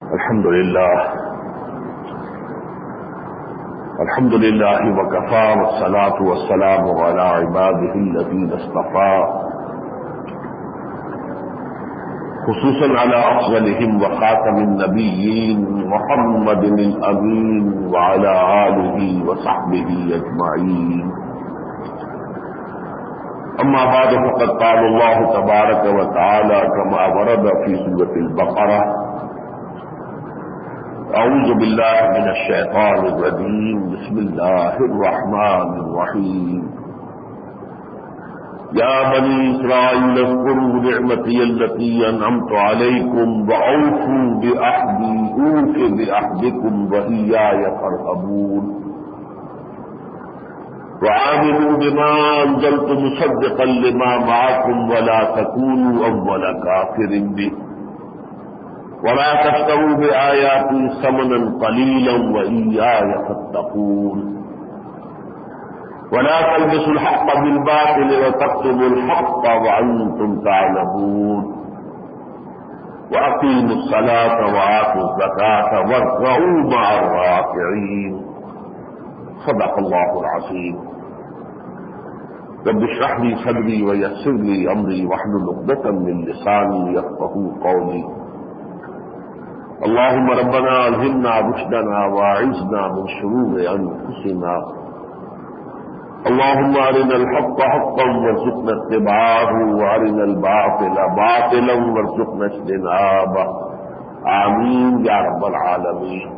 الحمد لله وكفى والصلاة والسلام على عباده الذين اصطفى خصوصا على أفضلهم وخاتم النبيين محمد الأمين وعلى آله وصحبه أجمعين. أما بعد فقد قال الله تبارك وتعالى كما ورد في سورة البقرة: اعوذ باللہ من الشیطان الرجیم بسم اللہ الرحمن الرحیم. یا بنی اسرائیل اذکروا نعمتی التي انعمت علیکم واوفوا بعہدی اوف بعہدکم وإیایا فارہبون. وآمنوا بما انزلت مصدقا لما معكم ولا تكونوا أول كافر به ولا تشتروا بآياتي ثمنا قليلا وإياي فاتقون. ولا تلبسوا الحق بالباطل وتكتموا الحق وأنتم تعلمون. وأقيموا الصلاة وآتوا الزكاة واركعوا مع الراكعين. صدق الله العظيم. رب اشرح لي صدري ويسر لي أمري واحلل عقدة من لساني يفقهوا قولي. اللهم ربنا ألهمنا رشدنا وأعذنا من شرور أنفسنا. اللهم أرنا الحق حقا وارزقنا اتباعه وأرنا الباطل باطلا وارزقنا اجتنابه. آمين يا رب العالمين.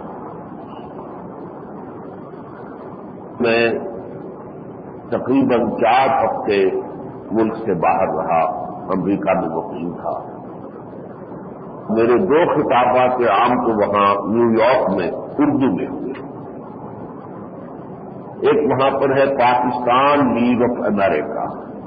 میں تقریباً 4 ہفتے ملک سے باہر رہا، امریکہ میں مقیم تھا. میرے 2 خطابات عام تو وہاں نیو یارک میں اردو میں ہوئے. ایک وہاں پر ہے پاکستان لیگ آف امریکہ،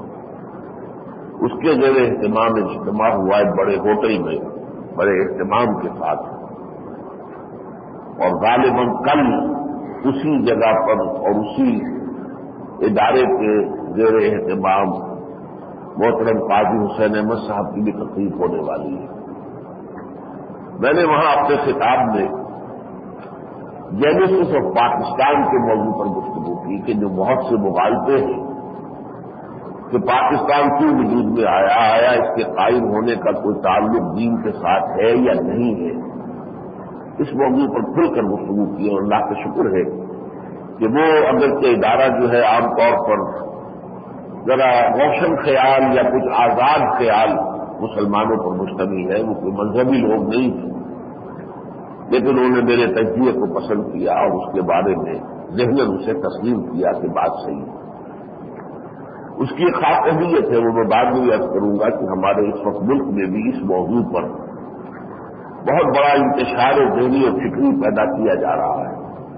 اس کے زیر اہتمام اجتماع ہوا ہے بڑے ہوٹل میں بڑے اہتمام کے ساتھ، اور غالباً کل اسی جگہ پر اور اسی ادارے کے زیر اہتمام محترم قاضی حسین احمد صاحب کی بھی تقریب ہونے والی ہے. میں نے وہاں اپنے خطاب میں جینیسس آف پاکستان کے موضوع پر گفتگو کی کہ جو بہت سے مغالطے ہیں کہ پاکستان کیوں وجود میں آیا اس کے قائم ہونے کا کوئی تعلق دین کے ساتھ ہے یا نہیں ہے، اس موضوع پر کھل کر گفتگو کی. اور اللہ کا شکر ہے کہ وہ اگرچہ ادارہ جو ہے عام طور پر ذرا روشن خیال یا کچھ آزاد خیال مسلمانوں پر مشتمل ہے، وہ کوئی مذہبی لوگ نہیں تھے، لیکن انہوں نے میرے تجزیے کو پسند کیا اور اس کے بارے میں ذہناً اسے تسلیم کیا کہ بات صحیح ہے. اس کی ایک خاص اہمیت ہے، وہ میں بعد میں عرض کروں گا کہ ہمارے اس وقت ملک میں بھی اس موضوع پر بہت بڑا انتشار ذہنی اور فکری پیدا کیا جا رہا ہے.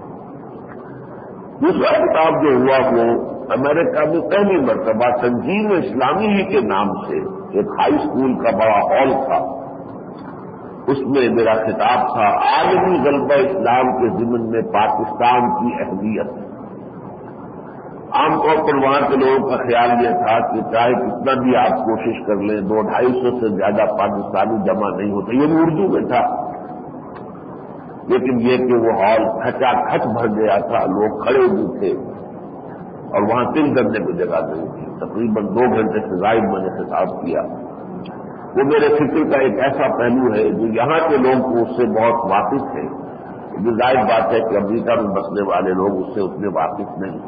دوسرا کتاب جو ہوا وہ امریکہ میں پہلی مرتبہ تنظیم اسلامی ہی کے نام سے ایک ہائی اسکول کا بڑا ہال تھا، اس میں میرا خطاب تھا عالمی غلبہ اسلام کے ضمن میں پاکستان کی اہمیت. عام طور پر وہاں کے لوگوں کا خیال یہ تھا کہ چاہے کتنا بھی آپ کوشش کر لیں 200-250 سے زیادہ پاکستانی جمع نہیں ہوتے. یہ اردو میں تھا، لیکن یہ کہ وہ ہال کھچا کھچ بھر گیا تھا، لوگ کھڑے بھی تھے اور وہاں 3 گھنٹے کو جگہ نہیں تھی. تقریباً 2 گھنٹے سے زائد میں نے خطاب کیا. وہ میرے فکر کا ایک ایسا پہلو ہے جو یہاں کے لوگ کو اس سے بہت واقف ہیں. جو ظاہر بات ہے کہ امریکہ میں بسنے والے لوگ اس سے اتنے واقف نہیں.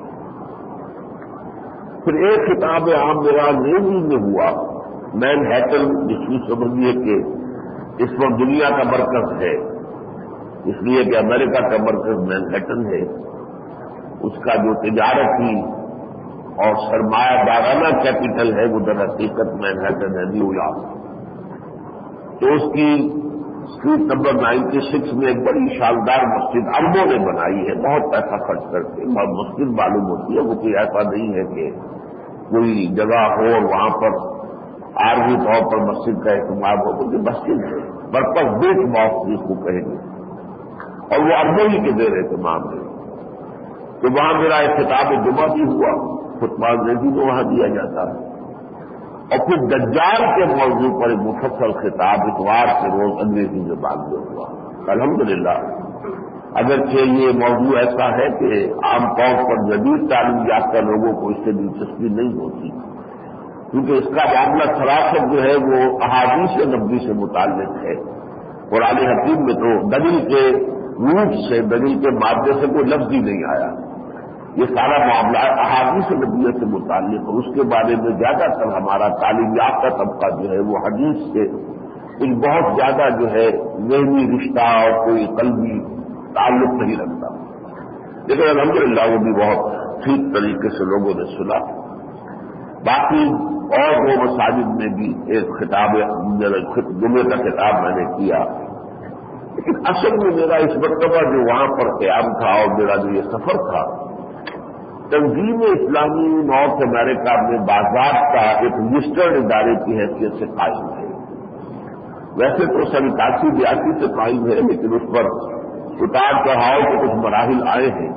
پھر ایک خطاب عام میرا نیوی میں ہوا مین ہیٹن، جس میں سمجھیے کہ اس وقت دنیا کا مرکز ہے، اس لیے کہ امریکہ کا مرکز مین ہیٹن ہے. اس کا جو تجارتی اور سرمایہ دارانہ کیپٹل ہے وہ در حقیقت مین ہیٹن ہے، نیو یارک. تو اس کی اسٹریٹ نمبر 96 میں ایک بڑی شاندار مسجد اربوں نے بنائی ہے، بہت پیسہ خرچ کر کے. بہت مسجد معلوم ہوتی ہے، وہ کوئی ایسا نہیں ہے کہ کوئی جگہ ہو اور وہاں پر عارضی طور پر مسجد کا اہتمام ہو. کیونکہ مسجد ہے برپس بیٹ باکس جس کو کہیں گے، اور وہ اربوں ہی کے زیر اہتمام ہے. تو وہاں میرا ایک خطاب جمعہ بھی ہوا، خطبہ ریزی کو وہاں دیا جاتا ہے. اور پھر دجال کے موضوع پر ایک مفصل خطاب اتوار کے روز انگریزی زبان میں ہوا. الحمدللہ اگرچہ یہ موضوع ایسا ہے کہ عام طور پر جدید تعلیم یافتہ لوگوں کو اس سے دلچسپی نہیں ہوتی، کیونکہ اس کا معاملہ سراسر جو ہے وہ احادیث نبوی سے متعلق ہے. قرآن حکیم میں تو دلیل کے روٹ سے، دلیل کے مادے سے کوئی لفظ ہی نہیں آیا. یہ سارا معاملہ احادیث نبوی سے متعلق ہے. اس کے بارے میں زیادہ تر ہمارا تعلیم یافتہ طبقہ جو ہے وہ حدیث سے ایک بہت زیادہ جو ہے ذہنی رشتہ اور کوئی قلبی تعلق نہیں رکھتا. لیکن الحمدللہ وہ بھی بہت ٹھیک طریقے سے لوگوں نے سنا. باقی اور وہ مساجد میں بھی ایک خطاب جمعے کا خطاب میں نے کیا. لیکن اصل میں میرا اس مرتبہ جو وہاں پر قیام تھا اور میرا جو یہ سفر تھا، تنظیم اسلامی نارتھ امریکہ میں باضابطہ ایک رجسٹرڈ ادارے کی حیثیت سے قائم ہے. ویسے تو 87-82 سے قائم ہے، لیکن اس پر اتار چڑھاؤ کے کچھ مراحل آئے ہیں.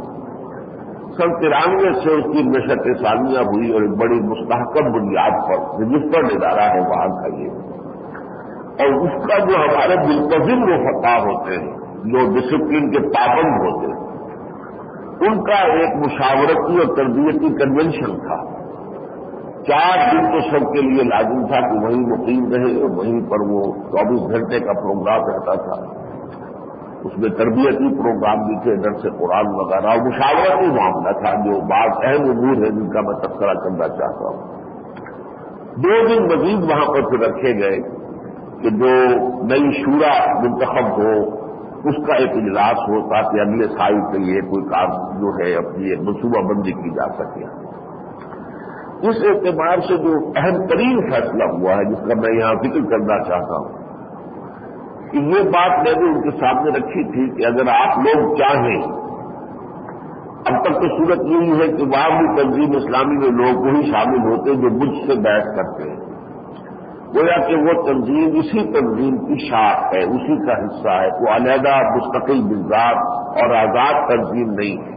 93 سے اس کی نشست ثانیہ ہوئی اور ایک بڑی مستحکم بنیاد پر رجسٹرڈ ادارہ ہے وہاں کا یہ. اور اس کا جو ہمارے ملتزم رفقا ہوتے ہیں، جو ڈسپلن کے پابند ہوتے ہیں، ان کا ایک مشاورتی اور تربیتی کنونشن تھا. 4 دن تو سب کے لیے لازم تھا کہ وہیں مقیم رہے اور وہیں پر وہ 24 گھنٹے کا پروگرام رہتا تھا. اس میں تربیتی پروگرام بھی تھے، درس قرآن وغیرہ، اور مشاورتی معاملہ تھا. جو بعض اہم امور ہیں جن کا میں تذکرہ کرنا چاہتا ہوں. 2 دن مزید وہاں پر پھر رکھے گئے کہ جو نئی شورا منتخب ہو اس کا ایک اجلاس ہو تاکہ اگلے سال کے لیے کوئی کام جو ہے اپنی ایک منصوبہ بندی کی جا سکے. اس اعتبار سے جو اہم ترین فیصلہ ہوا ہے جس کا میں یہاں ذکر کرنا چاہتا ہوں کہ یہ بات میں نے ان کے سامنے رکھی تھی کہ اگر آپ لوگ چاہیں، اب تک تو صورت یہی ہے کہ وہاں بھی تنظیم اسلامی میں لوگ وہی شامل ہوتے ہیں جو مجھ سے بحث کرتے ہیں، گویا کہ وہ تنظیم اسی تنظیم کی شاخ ہے، اسی کا حصہ ہے، وہ علیحدہ مستقل بذات اور آزاد تنظیم نہیں ہے.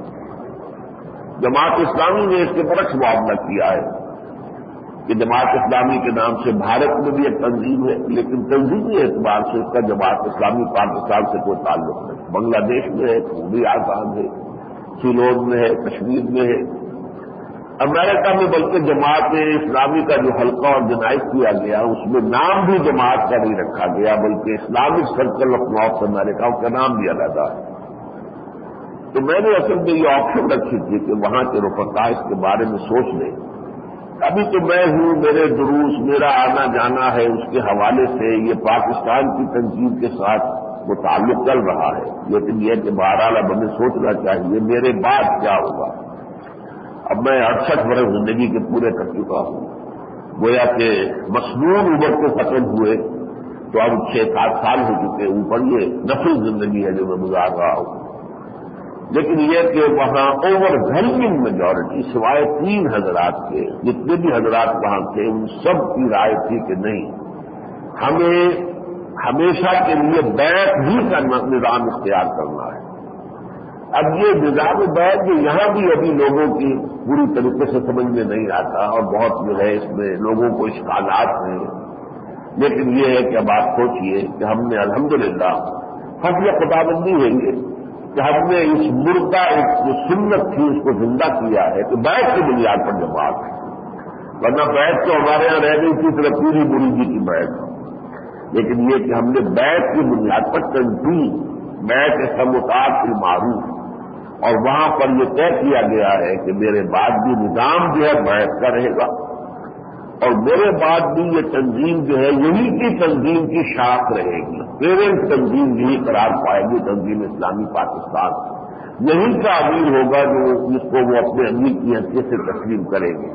جماعت اسلامی نے اس کے برعکس معاملہ کیا ہے کہ جماعت اسلامی کے نام سے بھارت میں بھی ایک تنظیم ہے، لیکن تنظیمی اعتبار سے اس کا جماعت اسلامی پاکستان سے کوئی تعلق نہیں. بنگلہ دیش میں ہے، وہ بھی آزاد ہے، سیلون میں ہے، کشمیر میں ہے. امریکہ میں بلکہ جماعت اسلامی کا جو حلقہ آرگنائز کیا گیا اس میں نام بھی جماعت کا نہیں رکھا گیا بلکہ Islamic circle of north America کا نام بھی علیحدہ ہے. تو میں نے اصل میں یہ آپشن رکھی تھی کہ وہاں کے رفقا اس کے بارے میں سوچ لیں. ابھی تو میں ہوں، میرے دروس، میرا آنا جانا ہے، اس کے حوالے سے یہ پاکستان کی تنظیم کے ساتھ وہ تعلق چل رہا ہے. لیکن یہ کہ بہرحال اب ہمیں سوچنا چاہیے میرے بعد کیا ہوگا. اب میں 68 برس زندگی کے پورے کر چکا ہوں، گویا کہ مصنون عمر کو ختم ہوئے تو اب 6-7 سال ہو چکے. اوپر یہ نفل زندگی ہے جو میں گزار رہا ہوں. لیکن یہ کہ وہاں اوور ویلمنگ میجورٹی سوائے 3 حضرات کے، جتنے بھی حضرات وہاں تھے ان سب کی رائے تھی کہ نہیں، ہمیں ہمیشہ کے لیے بیعت ہی کا نظام اختیار کرنا ہے. اب یہ نظام بیعت جو یہاں بھی ابھی لوگوں کی پوری طریقے سے سمجھ میں نہیں آتا اور بہت جو ہے اس میں لوگوں کو اشکالات ہیں. لیکن یہ ہے کہ اب آپ سوچئے کہ ہم نے الحمدللہ فضل خداوندی ہے یہ کہ ہم نے اس مردہ جو سنت تھی اس کو زندہ کیا ہے کہ بیعت کی بنیاد پر جماعت ہے. ورنہ بیعت تو ہمارے یہاں رہ گئی تھی صرف پوری مریدی کی بیعت. لیکن یہ کہ ہم نے بیعت کی بنیاد پر تنظیم، بیعت سموتاط المعروف، اور وہاں پر یہ طے کیا گیا ہے کہ میرے بعد بھی نظام جو ہے بیعت کا رہے گا اور میرے بعد بھی یہ تنظیم جو ہے یہی کی تنظیم کی شاخ رہے گی. پیرنٹ تنظیم یہی قرار پائے گی تنظیم اسلامی پاکستان. یہی کا امیر ہوگا جس کو وہ اپنے امیر کی حیثیت سے تسلیم کریں گے.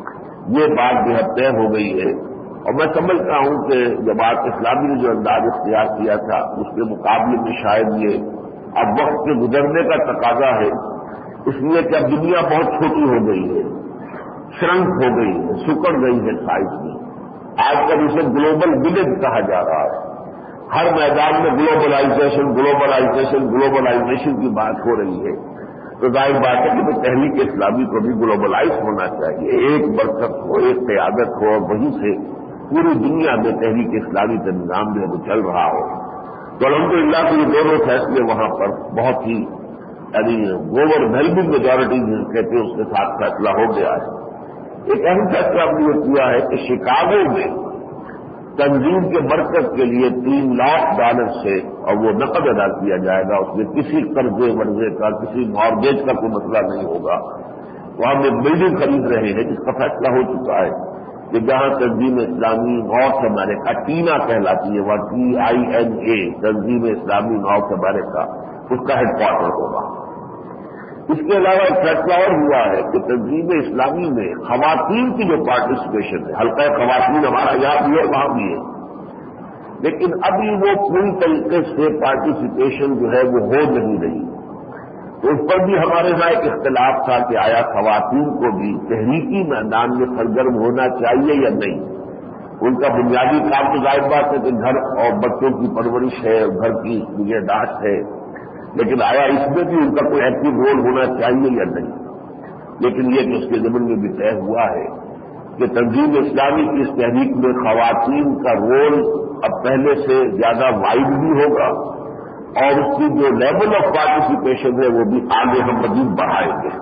یہ بات جو ہے طے ہو گئی ہے. اور میں سمجھتا ہوں کہ جماعت اسلامی نے جو انداز اختیار کیا تھا اس کے مقابلے میں شاید یہ اب وقت کے گزرنے کا تقاضا ہے، اس لیے کہ اب دنیا بہت چھوٹی ہو گئی ہے، شرنک ہو گئی ہے، سکڑ گئی ہے سائز میں. آج کل اسے گلوبل ولیج کہا جا رہا ہے. ہر میدان میں گلوبلائزیشن کی بات ہو رہی ہے. تو ظاہر بات ہے کہ تحریک اسلامی کو بھی گلوبلائز ہونا چاہیے، ایک برکت ہو، ایک قیادت ہو، اور وہیں سے پوری دنیا میں تحریک اسلامی کا نظام جو ہے وہ چل رہا ہو۔ تو الحمدللہ کہ یہ دونوں فیصلے وہاں پر بہت ہی یعنی اوور ویلمنگ میجورٹی کہتے ہیں اس کے ساتھ فیصلہ ہو گیا ہے۔ ایک اہم فیصلہ ہم نے یہ کیا ہے کہ شکاگو میں تنظیم کے مرکز کے لیے $3 لاکھ سے، اور وہ نقد ادا کیا جائے گا، اس میں کسی قرضے ورضے کا، کسی مارگیج کا کوئی مسئلہ نہیں ہوگا۔ تو ہم ایک بلڈنگ خرید رہے ہیں جس کا فیصلہ ہو چکا ہے کہ جہاں تنظیم اسلامی نارتھ امریکہ ٹینا کہلاتی ہے، وہاں TINA تنظیم اسلامی نارتھ امریکہ اس کا ہیڈ کوارٹر ہوگا۔ اس کے علاوہ ایک فیصلہ اور ہوا ہے کہ تنظیم اسلامی میں خواتین کی جو پارٹیسپیشن ہے، حلقہ خواتین ہمارا یہاں بھی ہے وہاں بھی ہے، لیکن ابھی وہ پوری طریقے سے پارٹیسپیشن جو ہے وہ ہو نہیں رہی۔ تو اس پر بھی ہمارے یہاں ایک اختلاف تھا کہ آیا خواتین کو بھی تحریکی میدان میں سرگرم ہونا چاہیے یا نہیں۔ ان کا بنیادی کام تو ظاہر بات ہے کہ گھر اور بچوں کی پرورش ہے، گھر کی نگہداشت ہے، لیکن آیا اس میں بھی ان کا کوئی ایکٹیو رول ہونا چاہیے یا نہیں۔ لیکن یہ کہ اس کے ضمن میں بھی طے ہوا ہے کہ تنظیم اسلامی کی اس تحریک میں خواتین کا رول اب پہلے سے زیادہ وائڈ بھی ہوگا، اور اس کی جو لیول آف پارٹیسپیشن ہے وہ بھی آگے ہم مزید بڑھائیں گے۔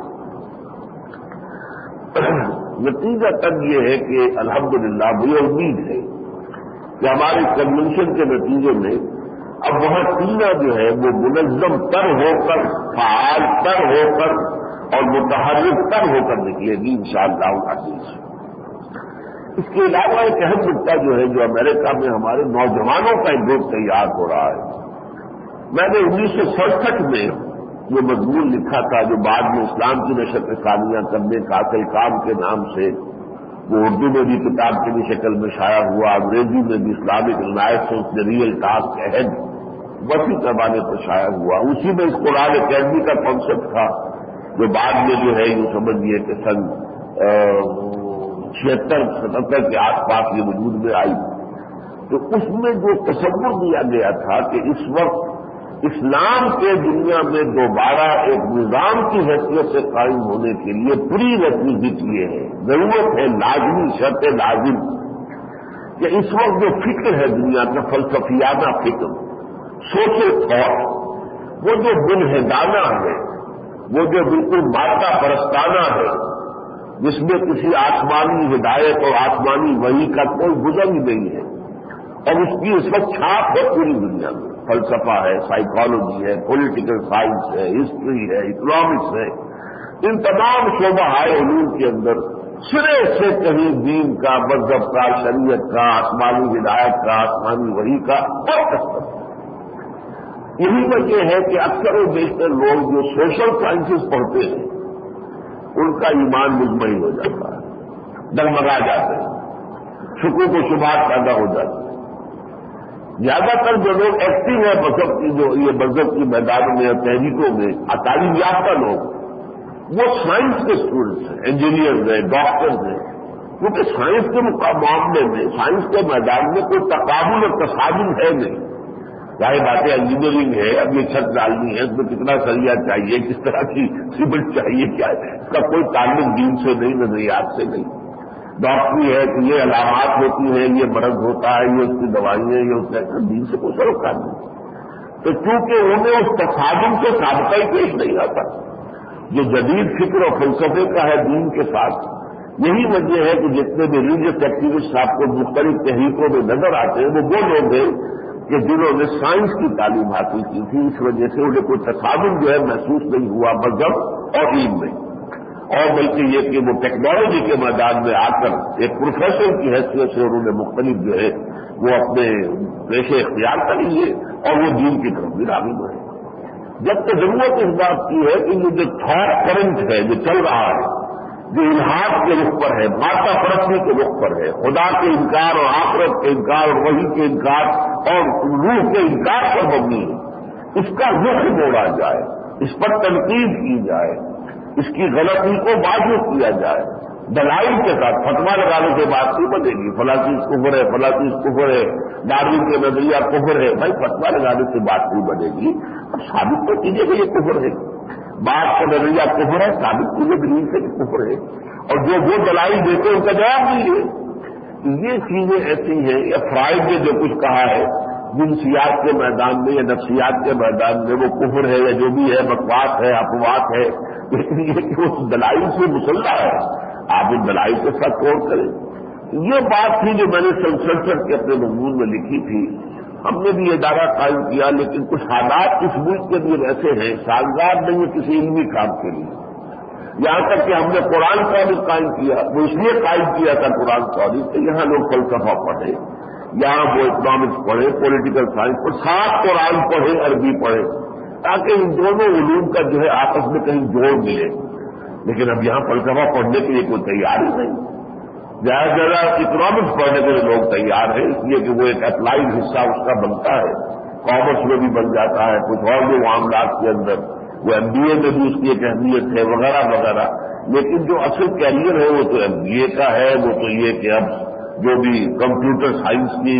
نتیجہ تب یہ ہے کہ الحمدللہ مجھے امید ہے کہ ہمارے کنونشن کے نتیجے میں اب وہاں ٹینا جو ہے وہ منظم تر ہو کر، فعال تر ہو کر اور متحرک تر ہو کر نکلے گی انشاءاللہ العزیز۔ اس کے علاوہ ایک اہم نقطہ جو ہے جو امریکہ میں ہمارے نوجوانوں کا ایک گروپ تیار ہو رہا ہے۔ میں نے 1967 میں جو مضمون لکھا تھا جو بعد میں اسلام کی نشر ثانیہ کرنے کا اصل کام کے نام سے وہ اردو میں بھی کتاب کی شکل میں شائع ہوا، انگریزی میں بھی اسلامک ریلائنس ریئل ٹاسک اہد وسیع پیمانے پر شائع ہوا۔ اسی میں اس قرآن اکیڈمی کا کانسیپٹ تھا جو بعد میں جو ہے یہ سمجھیے کہ سن 76-77 کے آس پاس یہ وجود میں آئی۔ تو اس میں جو تصور دیا گیا تھا کہ اس وقت اسلام کے دنیا میں دوبارہ ایک نظام کی حیثیت سے قائم ہونے کے لیے پوری ریکویزٹ یہ ہے، ضرورت ہے، لازمی شرط لازم کہ اس وقت جو فکر ہے دنیا کا فلسفیانہ فکر، سوشل تھاٹ، وہ جو منحدانہ ہے، وہ جو بالکل مادہ پرستانہ ہے، جس میں کسی آسمانی ہدایت اور آسمانی وحی کا کوئی گزر ہی نہیں ہے، اور اس کی اس وقت چھاپ ہے پوری دنیا میں۔ فلسفہ ہے، سائیکالوجی ہے، پولیٹیکل سائنس ہے، ہسٹری ہے، اکنامکس ہے، ان تمام شعبہ علوم کے اندر سرے سے کہیں دین کا، مذہب کا، شریعت کا، آسمانی ہدایت کا، آسمانی وحی کا اور کثرت۔ یہی وجہ ہے کہ اکثر و بیشتر لوگ جو سوشل سائنسز پڑھتے ہیں ان کا ایمان مطمئن ہو جاتا ہے، ڈگمگا جاتے ہیں، شکوک و شبہات پیدا ہو جاتے ہیں۔ زیادہ تر جو لوگ ایکٹیو ہیں مذہب کی، جو یہ مذہب کی میدانوں میں اور تحریکوں میں تعلیم یافتہ لوگ، وہ سائنس کے اسٹوڈنٹس ہیں، انجینئرز ہیں، ڈاکٹرز ہیں، کیونکہ سائنس کے معاملے میں، سائنس کے میدان میں کوئی تقابل اور تصادم ہے نہیں۔ ظاہر باتیں انجینئرنگ ہے، اب یہ چھت ڈالنی ہے، اس میں کتنا سریا چاہیے، کس طرح کی سیمنٹ چاہیے، کیا ہے، اس کا کوئی تعلق دین سے نہیں، نظریات سے نہیں۔ ڈاکٹری ہے کہ یہ علامات ہوتی ہیں، یہ مرض ہوتا ہے، یہ اس کی دوائیں، یہ اس کا دین سے کوئی سروکار نہیں۔ تو چونکہ انہیں اس تصادم سے سابقہ ہی پیش نہیں آتا جو جدید فکر اور فلسفے کا ہے دین کے ساتھ۔ یہی وجہ ہے کہ جتنے بھی ریلیجس ایکٹیوسٹ آپ کو مختلف تحریکوں میں نظر آتے ہیں وہ لوگ ہیں کہ جنہوں نے سائنس کی تعلیم حاصل کی تھی، اس وجہ سے انہیں کوئی تصادم جو ہے محسوس نہیں ہوا مذہب اور علم میں، اور بلکہ یہ کہ وہ ٹیکنالوجی کے میدان میں آ کر ایک پروفیسر کی حیثیت سے انہوں نے مختلف جو ہے وہ اپنے پیشے اختیار کر لیے اور وہ دین کی طرف بھی راغب ہوئے۔ جب کہ ضرورت اس بات کی ہے کہ یہ جو تھاٹ کرنٹ ہے جو چل رہا ہے، جو الحاد کے رخ پر ہے، مادہ پرستی کے رخ پر ہے، خدا کے انکار اور آخرت کے انکار اور وحی کے انکار اور روح کے انکار پر مبنی ہے، اس کا رخ موڑا جائے، اس پر تنقید کی جائے، اس کی غلطی کو واضح کیا جائے، دلائل کے ساتھ۔ فتویٰ لگانے سے بات نہیں بنے گی، فلاں چیز کفر ہے، فلاں چیز کفر ہے، ڈاروین کے نظریہ کفر ہے، بھائی فتویٰ لگانے سے بات نہیں بنے گی، اب ثابت تو کیجیے کہ یہ کفر ہے۔ बात का नजरिया कुफर है, साबित कीजिए दलील से कि कुफर है, और जो वो दलाइल देते उनका जवाब दीजिए। ये चीजें ऐसी हैं, या फ्राइड ने जो कुछ कहा है जिनसियात के मैदान में या नफ्सियात के मैदान में, वो कुफर है या जो भी है, बकवास है, अपवाद है, लेकिन ये कि उस दलाइल से मुसल्ला है, आप उन दलाइल के साथ गौर करें। ये बात थी जो मैंने संसद के अपने मजमून में लिखी थी। हमने भी ये दावा कायम किया, लेकिन कुछ हालात इस मुल्क के लिए ऐसे हैं, साजगार नहीं है किसी इल्मी काम के लिए। यहां तक कि हमने कुरान कॉलेज कायम किया, वो इसलिए कायम किया था कुरान कॉलेज कि यहां लोग फलसफा पढ़े, यहां वो इकोनॉमिक्स पढ़े, पॉलिटिकल साइंस पढ़े, साथ कुरान पढ़े, अरबी पढ़े, ताकि इन दोनों उलूम का जो है आपस में कहीं जोड़ मिले। लेकिन अब यहां फलसफा पढ़ने के लिए कोई तैयार ही नहीं। ज्यादा से ज्यादा इकोनॉमिक्स पढ़ने के लिए लोग तैयार हैं, इसलिए कि वो एक अप्लाइड हिस्सा उसका बनता है, कॉमर्स में भी बन जाता है, कुछ और भी मामलात के अंदर, वो एमबीए में भी उसकी एक अहमियत है वगैरह वगैरह। लेकिन जो असल कैरियर है वो तो एमबीए का है, वो तो ये कि अब जो भी कंप्यूटर साइंस की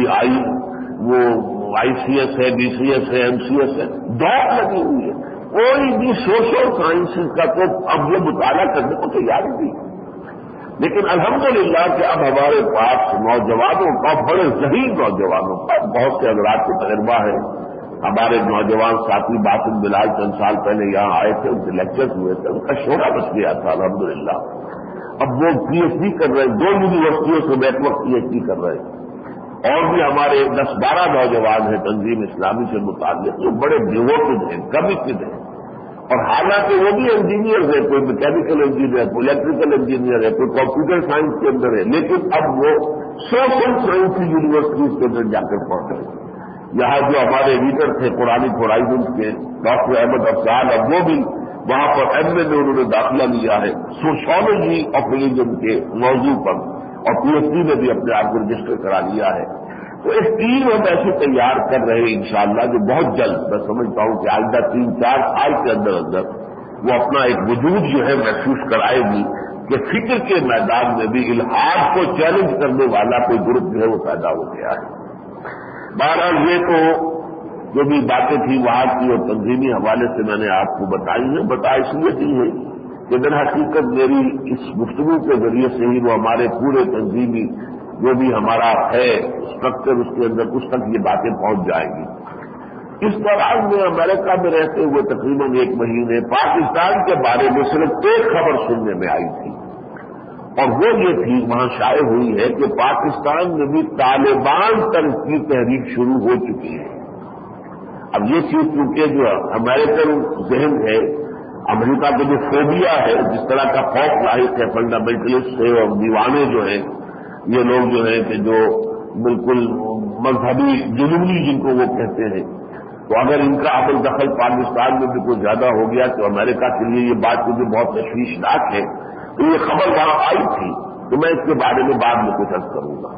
वो आईसीएस है, बीसीएस है, एमसीएस है, दौड़ लगी हुई है। कोई भी सोशल साइंसेज का तो अब ये मुताला करने को तैयार नहीं। लेकिन अल्हम्दुलिल्लाह कि अब हमारे पास नौजवानों का, बड़े ज़हीन नौजवानों का, बहुत से हज़रात को तजर्बा है। हमारे नौजवान साथी बासित बिलाल चंद साल पहले यहाँ आए थे, उनके लेक्चर्स हुए थे, उनका शोरा बच गया था अल्हम्दुलिल्लाह। अब वो पीएचडी कर रहे हैं, 2 यूनिवर्सिटियों से बैकवर्ड पीएचडी कर रहे हैं। और भी हमारे 10-12 नौजवान हैं तंजीम इस्लामी से मुताल्लिक, जो बड़े डिवोटेड हैं, कमिटेड हैं, और हालांकि वो भी इंजीनियर है, कोई मैकेनिकल इंजीनियर, कोई इलेक्ट्रिकल इंजीनियर है, कोई कंप्यूटर साइंस के अंदर है, लेकिन अब वो सोशल साइंस की यूनिवर्सिटीज के अंदर जाकर पढ़ रहे हैं। यहां जो हमारे एडिटर थे कुरानिक होराइजन के डॉक्टर अहमद अफजाल, अब वो भी वहां पर एमए में उन्होंने दाखिला लिया है सोशियोलॉजी ऑफ रिलीजन के मौजू पर, और पीएचडी में भी अपने आप को रजिस्टर करा लिया है। तो एक टीम हम ऐसी तैयार कर रहे हैं इंशाअल्लाह, जो बहुत जल्द, मैं समझता हूं कि आइंदा 3-4 साल के अंदर अंदर वो अपना एक वजूद जो है महसूस कराएगी कि फिक्र के मैदान में भी इल्हाद को चैलेंज करने वाला कोई ग्रुप जो है वो पैदा हो गया है। बहरहाल ये तो जो भी बातें थी वहां की और तंजीमी हवाले से मैंने आपको बताई है, बता इसलिए दी है कि दर हकीकत मेरी इस गुफ्तगू के जरिए से ही वो हमारे पूरे तंजीमी जो भी हमारा है स्ट्रक्चर, उसके अंदर कुछ तक ये बातें पहुंच जाएंगी। इस दौरान में अमेरिका में रहते हुए तकरीबन 1 महीने पाकिस्तान के बारे में सिर्फ एक खबर सुनने में आई थी, और वो ये थी, वहां शाये हुई है कि पाकिस्तान में भी तालिबान तर्ज की तहरीक शुरू हो चुकी है। अब ये चीज चूंकि जो अमेरिकन जहन है, अमेरिका के जो फोबिया है, जिस तरह का खौफ लाहिक है फंडामेंटलिस्ट से और दीवाने जो है, ये लोग जो है कि जो बिल्कुल मजहबी जुनूनी जिनको वो कहते हैं, तो अगर इनका अमल दखल पाकिस्तान में भी कुछ ज्यादा हो गया तो अमेरिका के लिए ये बात मुझे बहुत तशवीशनाक है। तो ये खबर वहां आई थी, तो मैं इसके बारे में बाद में कुछ अर्ज करूंगा।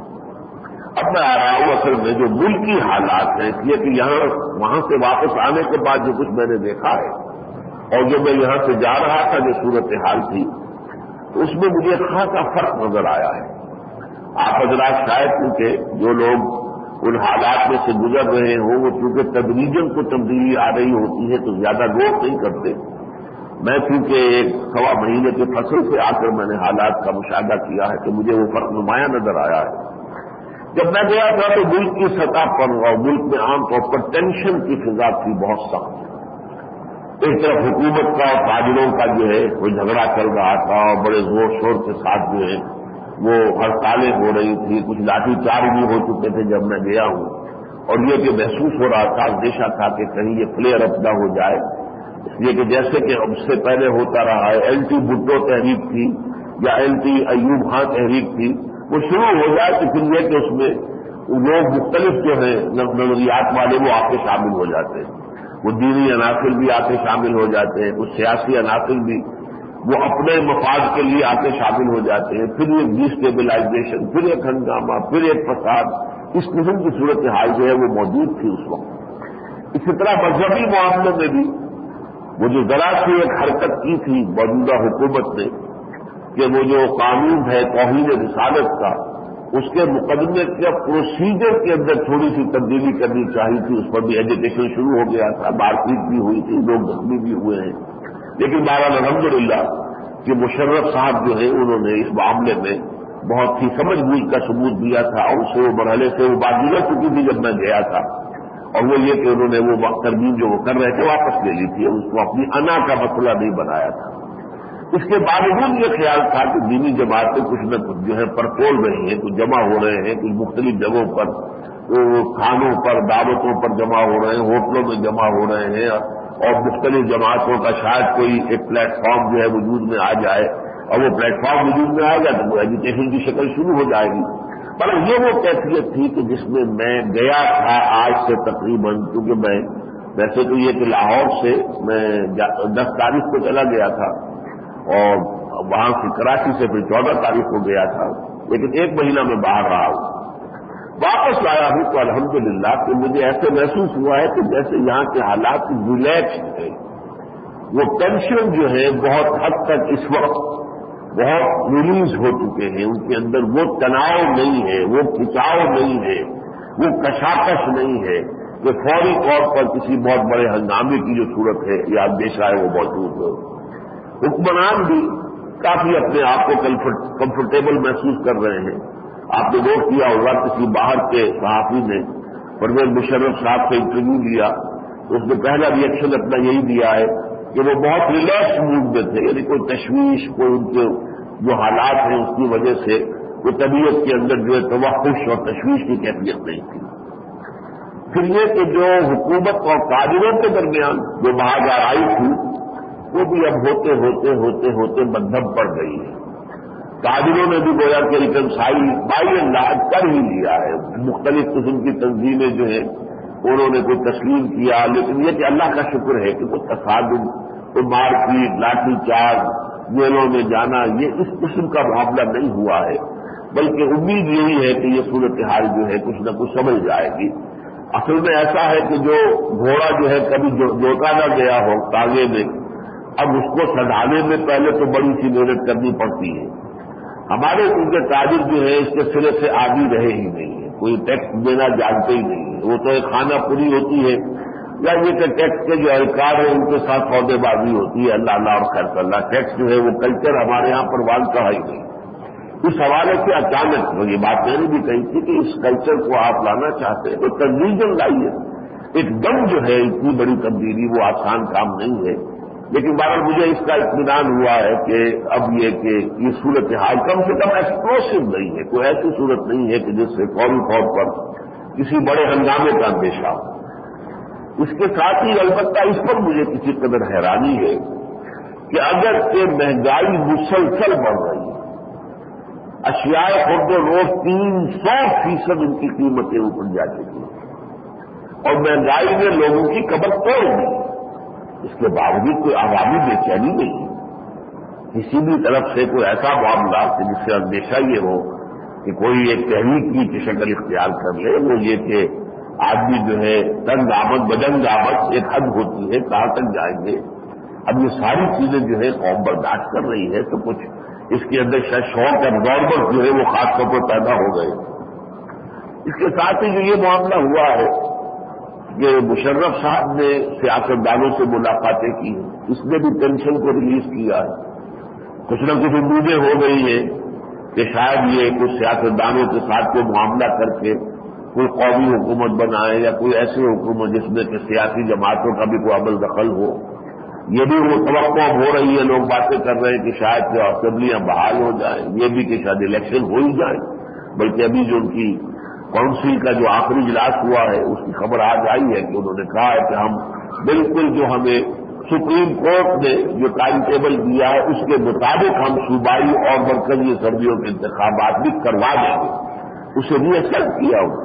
अब मैं आ रहा हूं असल में जो मुल्की हालात हैं, इसलिए कि यहां वहां से वापस आने के बाद जो कुछ मैंने देखा है और जो मैं यहां से जा रहा था, जो सूरत हाल थी, तो उसमें मुझे खासा फर्क नजर आया है। आप हजरात शायद क्योंकि जो लोग उन हालात में से गुजर रहे हों, वो चूंकि तदरीजन को तब्दीली आ रही होती है तो ज्यादा गौर नहीं करते। मैं चूंकि 1-1.25 महीने के फसल से आकर मैंने हालात का मुशाहिदा किया है, तो मुझे वो फर्क नुमाया नजर आया है। जब मैं गया था तो मुल्क की सतह पर और मुल्क में आमतौर पर टेंशन की फिजा थी बहुत सख्त। एक तरफ हुकूमत का और ताजिरों का जो है वो झगड़ा चल रहा था और बड़े जोर शोर के साथ जो है वो हड़तालें हो रही थी, कुछ लाठीचार्ज भी हो चुके थे जब मैं गया हूं। और ये कि महसूस हो रहा था, अंदेशा था कि कहीं ये फ्लेयर अप न हो जाए, इसलिए कि जैसे कि उससे पहले होता रहा है, एंटी भुट्टो तहरीक थी या एंटी अयूब खां तहरीक थी, वो शुरू हो जाए तो फिर यह कि उसमें लोग मुख्तलिफ जो है नजरियात वाले वो आके शामिल हो जाते हैं, वो दीनी अनासिर भी आके शामिल हो जाते हैं, कुछ सियासी अनासिर भी वो अपने मफाद के लिए आके शामिल हो जाते हैं, फिर एक डिस्टेबलाइजेशन, फिर एक हंगामा, फिर एक फसाद, इस किस्म की सूरत हाल जो है वो मौजूद थी उस वक्त। इसी तरह मजहबी मामलों में भी वो जो जरा सी एक हरकत की थी मौजूदा हुकूमत ने कि वो जो कानून है तौहीन रिसालत का, उसके मुकदमे के प्रोसीजर के अंदर थोड़ी सी तब्दीली करनी चाहिए थी। उस पर भी एजुकेशन शुरू हो गया था, मारपीट भी हुई थी, लोग जख्मी भी हुए हैं। لیکن بہرحال الحمدللہ کہ مشرف صاحب جو ہے انہوں نے اس معاملے میں بہت ہی سمجھ بوجھ کا ثبوت دیا تھا، اور اس مرحلے سے وہ بات گزر چکی تھی جب میں گیا تھا، اور وہ یہ کہ انہوں نے وہ ترمیم جو وہ کر رہے تھے واپس لے لی تھی، اس کو اپنی انا کا مسئلہ نہیں بنایا تھا۔ اس کے باوجود یہ خیال تھا کہ دینی جماعتیں کچھ نہ کچھ جو ہے پرتول رہی ہیں، کچھ جمع ہو رہے ہیں، کچھ مختلف جگہوں پر، کھانوں پر، دعوتوں پر جمع ہو رہے ہیں، ہوٹلوں میں جمع ہو رہے ہیں، اور مختلف جماعتوں کا شاید کوئی ایک پلیٹ فارم جو ہے وجود میں آ جائے، اور وہ پلیٹ فارم وجود میں آئے گا تو وہ ایجوکیشن کی شکل شروع ہو جائے گی۔ پر یہ وہ کیفیت تھی کہ جس میں میں گیا تھا آج سے تقریباً، کیونکہ میں ویسے تو یہ کہ لاہور سے میں 10 تاریخ کو چلا گیا تھا، اور وہاں سے کراچی سے پھر 14 تاریخ کو گیا تھا، لیکن 1 مہینہ میں باہر رہا ہوں۔ واپس آیا ہوں تو الحمدللہ کہ مجھے ایسے محسوس ہوا ہے کہ جیسے یہاں کے حالات ریلیکس ہیں، وہ ٹینشن جو ہے بہت حد تک اس وقت بہت ریلیز ہو چکے ہیں، ان کے اندر وہ تناؤ نہیں ہے، وہ کھچاؤ نہیں ہے، وہ کشاکش نہیں ہے کہ فوری طور پر کسی بہت بڑے ہنگامے کی جو صورت ہے یا اندیشہ ہے وہ موجود ہو۔ حکمران بھی کافی اپنے آپ کو کمفرٹیبل محسوس کر رہے ہیں۔ آپ نے نوٹ کیا ہوگا کسی باہر کے صحافی نے پرویز مشرف صاحب سے انٹرویو لیا تو اس نے پہلا ریئیکشن اپنا یہی دیا ہے کہ وہ بہت ریلیکس موڈ میں تھے، یعنی کوئی تشویش، کوئی ان کے جو حالات ہیں اس کی وجہ سے وہ طبیعت کے اندر جو ہے توحش اور تشویش کی کیفیت نہیں تھی۔ پھر یہ کہ جو حکومت اور قادروں کے درمیان جو بہادرائی تھی وہ بھی اب ہوتے ہوتے ہوتے ہوتے مدھم پڑ گئی ہے۔ قادروں نے بھی گویا کہ ریکنسائی بائی اینڈ کر ہی لیا ہے، مختلف قسم کی تنظیمیں جو ہیں انہوں نے کوئی تسلیم کیا، لیکن یہ کہ اللہ کا شکر ہے کہ کوئی تصادم، کوئی مار پیٹ، لاٹھی چارج، جیلوں میں جانا، یہ اس قسم کا معاملہ نہیں ہوا ہے، بلکہ امید یہی ہے کہ یہ صورتحال جو ہے کچھ نہ کچھ سمجھ جائے گی۔ اصل میں ایسا ہے کہ جو گھوڑا جو ہے کبھی جوتا نہ گیا ہو تاغے میں، اب اس کو سدھانے میں پہلے تو بڑی سی محنت کرنی پڑتی ہے۔ ہمارے ان کے تاجر جو ہے اس کے سرے سے عادی رہے ہی نہیں ہے، کوئی ٹیکس دینا جانتے ہی نہیں ہے، وہ تو ایک خانہ پوری ہوتی ہے یا یہ کہ ٹیکس کے جو اہلکار ہیں ان کے ساتھ سودے بازی ہوتی ہے، اللہ اور خیر اللہ۔ ٹیکس جو ہے وہ کلچر ہمارے یہاں پر والتا ہی نہیں۔ اس حوالے سے اچانک یہ بات میں نے بھی کہی تھی کہ اس کلچر کو آپ لانا چاہتے ہیں تو تدریجاً لائیے، ایک دم جو ہے اتنی بڑی تبدیلی وہ آسان کام نہیں ہے، لیکن بہرحال مجھے اس کا اطمینان ہوا ہے کہ اب یہ کہ یہ صورتحال کم سے کم ایکسپلوسو نہیں ہے، کوئی ایسی صورت نہیں ہے کہ جس سے فوری طور پر کسی بڑے ہنگامے کا اندیشہ ہو۔ اس کے ساتھ ہی البتہ اس پر مجھے کسی قدر حیرانی ہے کہ اگر کہ مہنگائی مسلسل بڑھ رہی ہے، اشیاء خرد و روز 300% ان کی قیمتیں اوپر جا چکی ہیں اور مہنگائی نے لوگوں کی کمر توڑ دی، اس کے باوجود کوئی عوامی بے چینی نہیں ہے۔ کسی بھی طرف سے کوئی ایسا معاملہ کہ جس سے اندیشہ یہ ہو کہ کوئی ایک تحریک کی شکل اختیار کر لے، وہ یہ کہ آدمی جو ہے تنگ آمد بدنگ آمد ایک حد ہوتی ہے، کہاں تک جائیں گے۔ اب یہ ساری چیزیں جو ہے قوم برداشت کر رہی ہے تو کچھ اس کے اندر شاید شوق ابزاربر جو ہے وہ خاص طور پر پیدا ہو گئے۔ اس کے ساتھ ہی جو یہ معاملہ ہوا ہے کہ مشرف صاحب نے سیاستدانوں سے ملاقاتیں کی ہیں، اس نے بھی ٹینشن کو ریلیز کیا ہے۔ کچھ نہ کچھ امیدیں ہو گئی ہیں کہ شاید یہ کچھ سیاستدانوں کے ساتھ کوئی معاملہ کر کے کوئی قومی حکومت بنائے یا کوئی ایسی حکومت جس میں کہ سیاسی جماعتوں کا بھی کوئی عمل دخل ہو۔ یہ بھی وہ توقع ہو رہی ہے، لوگ باتیں کر رہے ہیں کہ شاید اسمبلیاں بحال ہو جائیں، یہ بھی کہ شاید الیکشن ہو ہی جائیں، بلکہ ابھی جو ان کی کونسل کا جو آخری اجلاس ہوا ہے اس کی خبر آج آئی ہے کہ انہوں نے کہا ہے کہ ہم بالکل جو ہمیں سپریم کورٹ نے جو ٹائم ٹیبل دیا ہے اس کے مطابق ہم صوبائی اور مرکزی اسمبلیوں کے انتخابات بھی کروا دیں گے، اسے ری ایسیٹ کیا ہوگا۔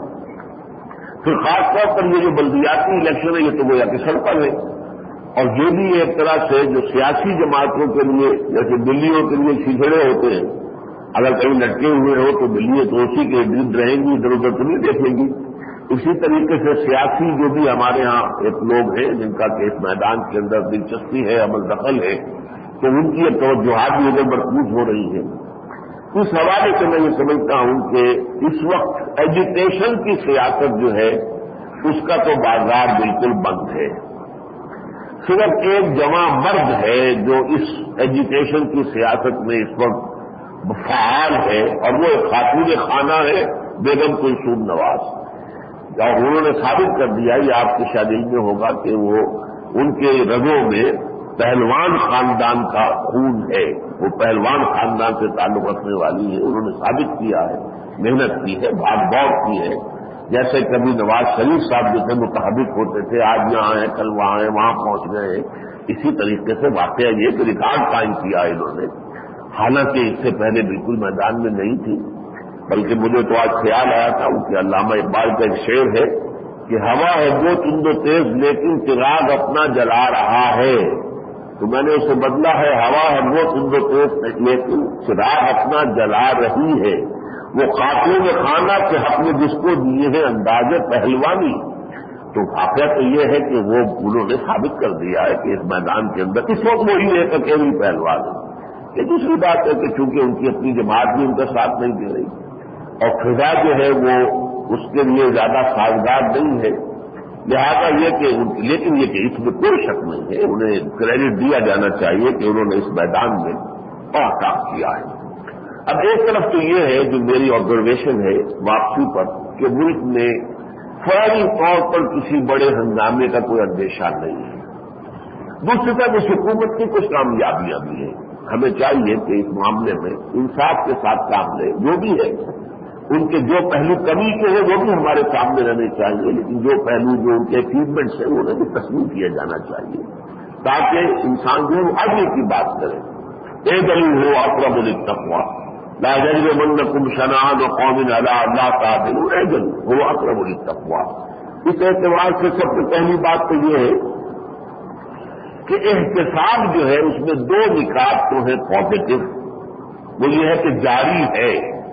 پھر خاص طور پر یہ جو بلدیاتی الیکشن ہے یہ تو گویا کہ سڑکوں ہے، اور یہ بھی ایک طرح سے جو سیاسی جماعتوں کے لیے جیسے دلیوں کے لیے چھچڑے ہوتے ہیں، اگر کہیں لٹکے ہوئے ہو تو دلیاں تو اسی کے گرد رہیں گی، ادھر ادھر تو نہیں دیکھیں گی۔ اسی طریقے سے سیاسی جو بھی ہمارے ہاں ایک لوگ ہیں جن کا کہ اس میدان کے اندر دلچسپی ہے، عمل دخل ہے، تو ان کی توجہات بھی ادھر مرکوز ہو رہی ہے۔ اس حوالے سے میں یہ سمجھتا ہوں کہ اس وقت ایجوکیشن کی سیاست جو ہے اس کا تو بازار بالکل بند ہے۔ صرف ایک جواں مرد ہے جو اس ایجوکیشن کی سیاست میں اس وقت فعال ہے، اور وہ ایک خاتون خانہ ہے، بیگم کلثوم نواز. اور انہوں نے ثابت کر دیا، یہ آپ کے شاید علم میں ہوگا کہ وہ ان کے رگوں میں پہلوان خاندان کا خون ہے، وہ پہلوان خاندان سے تعلق رکھنے والی ہے. انہوں نے ثابت کیا ہے، محنت کی ہے، بھاگ دوڑ کی ہے. جیسے کبھی نواز شریف صاحب جو تھے متحرک ہوتے تھے، آج یہاں ہیں کل وہاں ہیں، وہاں پہنچ گئے ہیں. اسی طریقے سے واقعہ یہ کہ ریکارڈ قائم کیا انہوں نے، حالانکہ اس سے پہلے بالکل میدان میں نہیں تھی. بلکہ مجھے تو آج خیال آیا تھا کہ علامہ اقبال کا ایک شعر ہے کہ ہوا ہے وہ تند و تیز لیکن چراغ اپنا جلا رہا ہے. تو میں نے اسے بدلا ہے، ہوا ہے وہ تند و تیز لیکن چراغ اپنا جلا رہی ہے. وہ خاتون خانہ کے حق میں جس کو دیے ہیں انداز پہلوانی. تو واقعہ تو یہ ہے کہ وہ انہوں نے ثابت کر دیا ہے کہ اس میدان کے اندر اس وقت وہی ایک اکیلی پہلوان ہے. یہ دوسری بات ہے کہ چونکہ ان کی اپنی جماعت بھی ان کا ساتھ نہیں دے رہی، اور فضا جو ہے وہ اس کے لیے زیادہ سازگار نہیں ہے، لہذا یہ کہ لیکن یہ کہ اس میں کوئی شک نہیں ہے، انہیں کریڈٹ دیا جانا چاہیے کہ انہوں نے اس میدان میں بڑا کام کیا ہے. اب ایک طرف تو یہ ہے جو میری آبزرویشن ہے واپسی پر کہ ملک میں فوری طور پر کسی بڑے ہنگامے کا کوئی اندیشہ نہیں ہے. دوسری طرف اس حکومت کی کچھ کامیابیاں بھی ہیں. ہمیں چاہیے کہ اس معاملے میں انصاف کے ساتھ کام لیں. جو بھی ہے ان کے جو پہلو کمی کے ہیں وہ بھی ہمارے سامنے رہنے چاہیے، لیکن جو پہلو جو ان کے اچیومنٹس ہیں انہیں بھی تسلیم کیا جانا چاہیے تاکہ انسان جو آگے کی بات کرے. اے دلی ہو اقرب للتقوی لا یجرمنکم شنآن قوم علی الا تعدلوا اعدلوا هو اقرب للتقوی. اس اعتبار سے سب سے پہلی بات تو یہ ہے کہ احتساب جو ہے اس میں دو نکات تو ہیں پازیٹو. وہ یہ ہے کہ جاری ہے،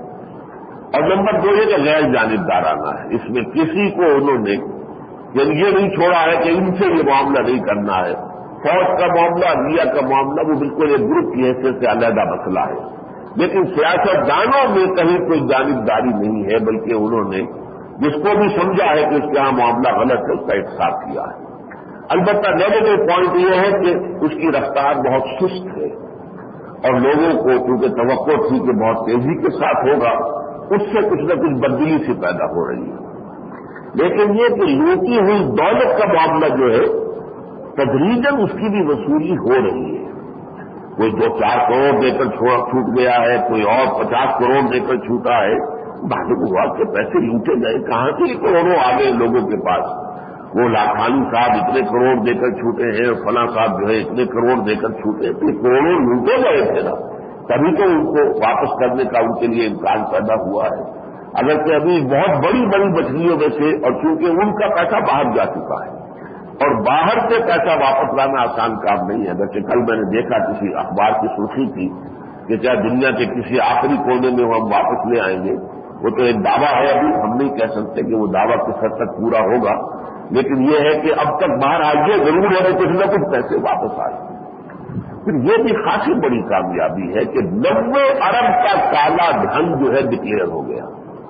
اور نمبر دو یہ کہ غیر جانبدارانہ ہے. اس میں کسی کو انہوں نے یعنی یہ نہیں چھوڑا ہے کہ ان سے یہ معاملہ نہیں کرنا ہے. فوج کا معاملہ، عدلیہ کا معاملہ وہ بالکل ایک گروپ کی حیثیت سے علیحدہ مسئلہ ہے، لیکن سیاست دانوں میں کہیں کوئی جانبداری نہیں ہے، بلکہ انہوں نے جس کو بھی سمجھا ہے کہ اس کے یہاں معاملہ غلط ہے اس کا احتساب کیا ہے. البتہ نیگیٹو پوائنٹ یہ ہے کہ اس کی رفتار بہت سست ہے، اور لوگوں کو چونکہ توقع تھی کہ بہت تیزی کے ساتھ ہوگا، اس سے کچھ نہ کچھ بدلی سی پیدا ہو رہی ہے. لیکن یہ کہ لوٹی ہوئی دولت کا معاملہ جو ہے تدریجاً اس کی بھی وصولی ہو رہی ہے. کوئی 2-4 کروڑ دے کر چھوٹ گیا ہے، کوئی اور 50 کروڑ دے کر چھوٹا ہے. معلوم ہوا کہ پیسے لوٹے گئے کہاں سے کروڑوں آ گئے لوگوں کے پاس. وہ لاکھانی صاحب اتنے کروڑ دے کر چھوٹے ہیں، اور فلاں صاحب جو ہے اتنے کروڑ دے کر چھوٹے ہیں. تو کروڑوں لوٹے گئے تھے نا، تبھی تو ان کو واپس کرنے کا ان کے لیے امکان پیدا ہوا ہے. اگرچہ ابھی بہت بڑی بڑی مچھلیوں میں سے، اور چونکہ ان کا پیسہ باہر جا چکا ہے، اور باہر سے پیسہ واپس لانا آسان کام نہیں ہے. اگرچہ کل میں نے دیکھا کسی اخبار کی سرخی تھی کہ چاہے دنیا کے کسی آخری کونے میں ہم واپس لے آئیں گے. وہ تو ایک دعویٰ ہے، ابھی ہم نہیں کہہ سکتے کہ وہ دعویٰ کس حد تک پورا ہوگا، لیکن یہ ہے کہ اب تک باہر آئیے ضرور ہے کہ کچھ نہ کچھ پیسے واپس آئے. پھر یہ بھی خاصی بڑی کامیابی ہے کہ 90 ارب کا کالا دھن جو ہے ڈکلیئر ہو گیا.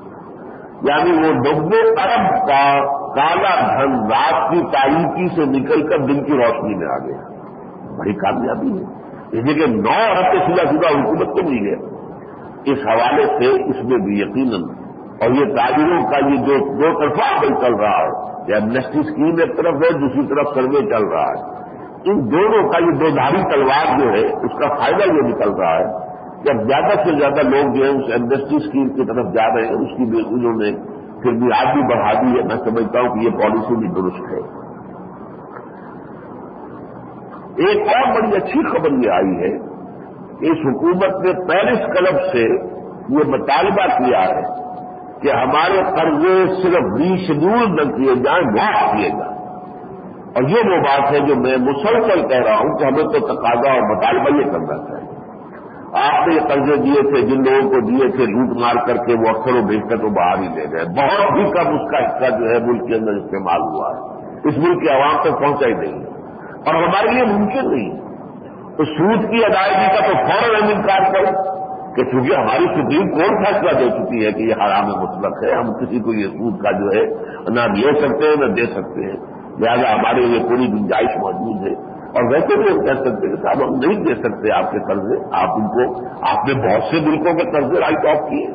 یعنی وہ 90 ارب کا کالا دھن رات کی تاریکی سے نکل کر دن کی روشنی میں آ گیا. بڑی کامیابی ہے. یہ کہ 9 ارب کے سیدھا سیدھا حکومت کو مل گیا. اس حوالے سے اس میں بھی یقیناً، اور یہ تاجروں کا یہ جو دو طرفہ عمل چل رہا ہے، یہ ایمنسٹی اسکیم ایک طرف ہے، دوسری طرف سروے چل رہا ہے. ان دونوں کا یہ دو دھاری تلوار جو ہے اس کا فائدہ یہ نکل رہا ہے کہ اب زیادہ سے زیادہ لوگ جو ہے اس ایمنسٹی اسکیم کی طرف جا رہے ہیں. اس کی بھی انہوں نے پھر بھی آج بھی بڑھا دی ہے. میں سمجھتا ہوں کہ یہ پالیسی بھی درست ہے. ایک اور بڑی اچھی خبر یہ آئی ہے کہ اس حکومت نے پیرس کلب سے یہ مطالبہ کیا ہے کہ ہمارے قرضے صرف ری شیڈول نہ کیے جائیں، معاف کیے جائیں. اور یہ وہ بات ہے جو میں مسلسل کہہ رہا ہوں کہ ہمیں تو تقاضا اور مطالبہ یہ کرنا چاہیے. آپ نے یہ قرضے دیے تھے، جن لوگوں کو دیے تھے لوٹ مار کر کے وہ اکثر و بیشتر تو باہر ہی لے گئے. بہت ہی کم اس کا حصہ جو ہے ملک کے اندر استعمال ہوا ہے، اس ملک کی عوام تک پہنچا ہی نہیں ہے، اور ہمارے لیے ممکن نہیں. تو سود کی ادائیگی کا تو فوراً ہم انکار کریں کہ چونکہ ہماری سپریم کورٹ فیصلہ دے چکی ہے کہ یہ حرام مطلق ہے، ہم کسی کو یہ سود کا جو ہے نہ لے سکتے ہیں نہ دے سکتے ہیں، لہٰذا ہمارے لیے پوری گنجائش موجود ہے. اور ویسے بھی ہم کہہ سکتے کہ صاحب ہم نہیں دے سکتے آپ کے قرضے، آپ نے بہت سے ملکوں کے قرضے رائٹ آف کیے.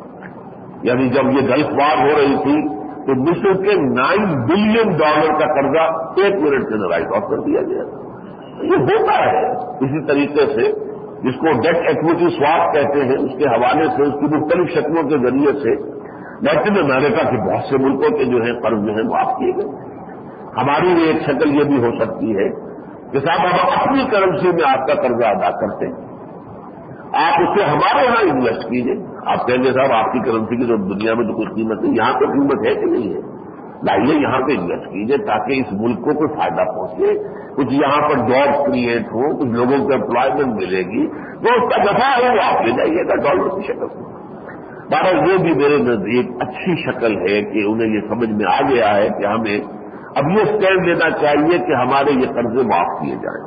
یعنی جب یہ گلف وار ہو رہی تھی تو مصر کے $9 بلین کا قرضہ 1 منٹ میں رائٹ آف کر دیا گیا. یہ ہوتا ہے. اسی طریقے سے جس کو ڈیٹ ایکوٹی سواپ کہتے ہیں، اس کے حوالے سے اس کی مختلف شکلوں کے ذریعے سے لیٹن امریکہ کے بہت سے ملکوں کے جو ہے قرض جو ہے معاف کیے گئے. ہماری ایک شکل یہ بھی ہو سکتی ہے کہ صاحب آپ اپنی کرنسی میں آپ کا قرضہ ادا کرتے ہیں، آپ اسے ہمارے یہاں انویسٹ کیجیے. آپ کہیں گے صاحب آپ کی کرنسی کی تو دنیا میں تو کچھ قیمت نہیں، یہاں تو قیمت ہے کہ نہیں ہے، لائیے یہاں پہ انویسٹ کیجیے تاکہ اس ملک کو کوئی فائدہ پہنچے، کچھ یہاں پر جاب کریٹ ہو، کچھ لوگوں کو امپلائمنٹ ملے گی، تو اس کا دفعہ ہے وہ آپ لے جائیے گا ڈالر کی شکل میں. بہرحال یہ بھی میرے نزدیک اچھی شکل ہے کہ انہیں یہ سمجھ میں آ گیا ہے کہ ہمیں اب یہ اسٹینڈ لینا چاہیے کہ ہمارے یہ قرضے معاف کیے جائیں.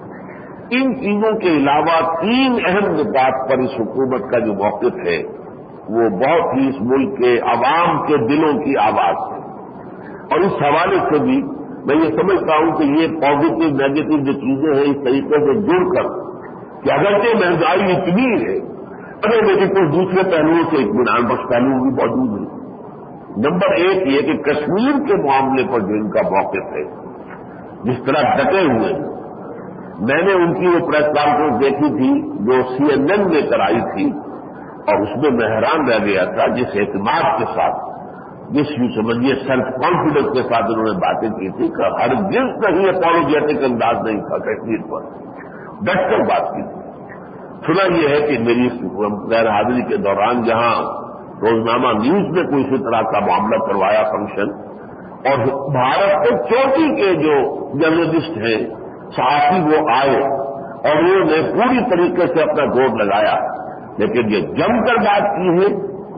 ان چیزوں کے علاوہ 3 اہم نکات پر اس حکومت کا جو موقف ہے وہ بہت ہی اس ملک کے عوام کے دلوں کی آواز ہے. اور اس حوالے سے بھی میں یہ سمجھتا ہوں کہ یہ پازیٹو نیگیٹو جو چیزیں ہیں اس طریقے سے جڑ کر کہ اگرچہ مہنگائی اتنی ہے لیکن کچھ دوسرے پہلوؤں سے اطمینان بخش پہلو بھی موجود ہے. نمبر 1 یہ کہ کشمیر کے معاملے پر جو ان کا موقف ہے جس طرح ڈٹے ہوئے ہیں، میں نے ان کی وہ پریس کانفرنس دیکھی تھی جو CNN میں کرائی تھی اور اس میں میں حیران رہ گیا تھا جس اعتماد کے ساتھ، جس یوں سمجھیے سیلف کانفیڈنس کے ساتھ انہوں نے باتیں کی تھی کہ ہرگز کہیں اپولوجیٹک انداز نہیں تھا کشمیر پر، ڈٹ کر بات کی تھی. سنا یہ ہے کہ میری غیر حاضری کے دوران جہاں روزنامہ نیوز میں کوئی اسی طرح کا معاملہ کروایا فنکشن، اور بھارت کے چوٹی کے جو جرنلسٹ ہیں صحافی وہ آئے اور انہوں نے پوری طریقے سے اپنا زور لگایا، لیکن یہ جم کر بات کی ہے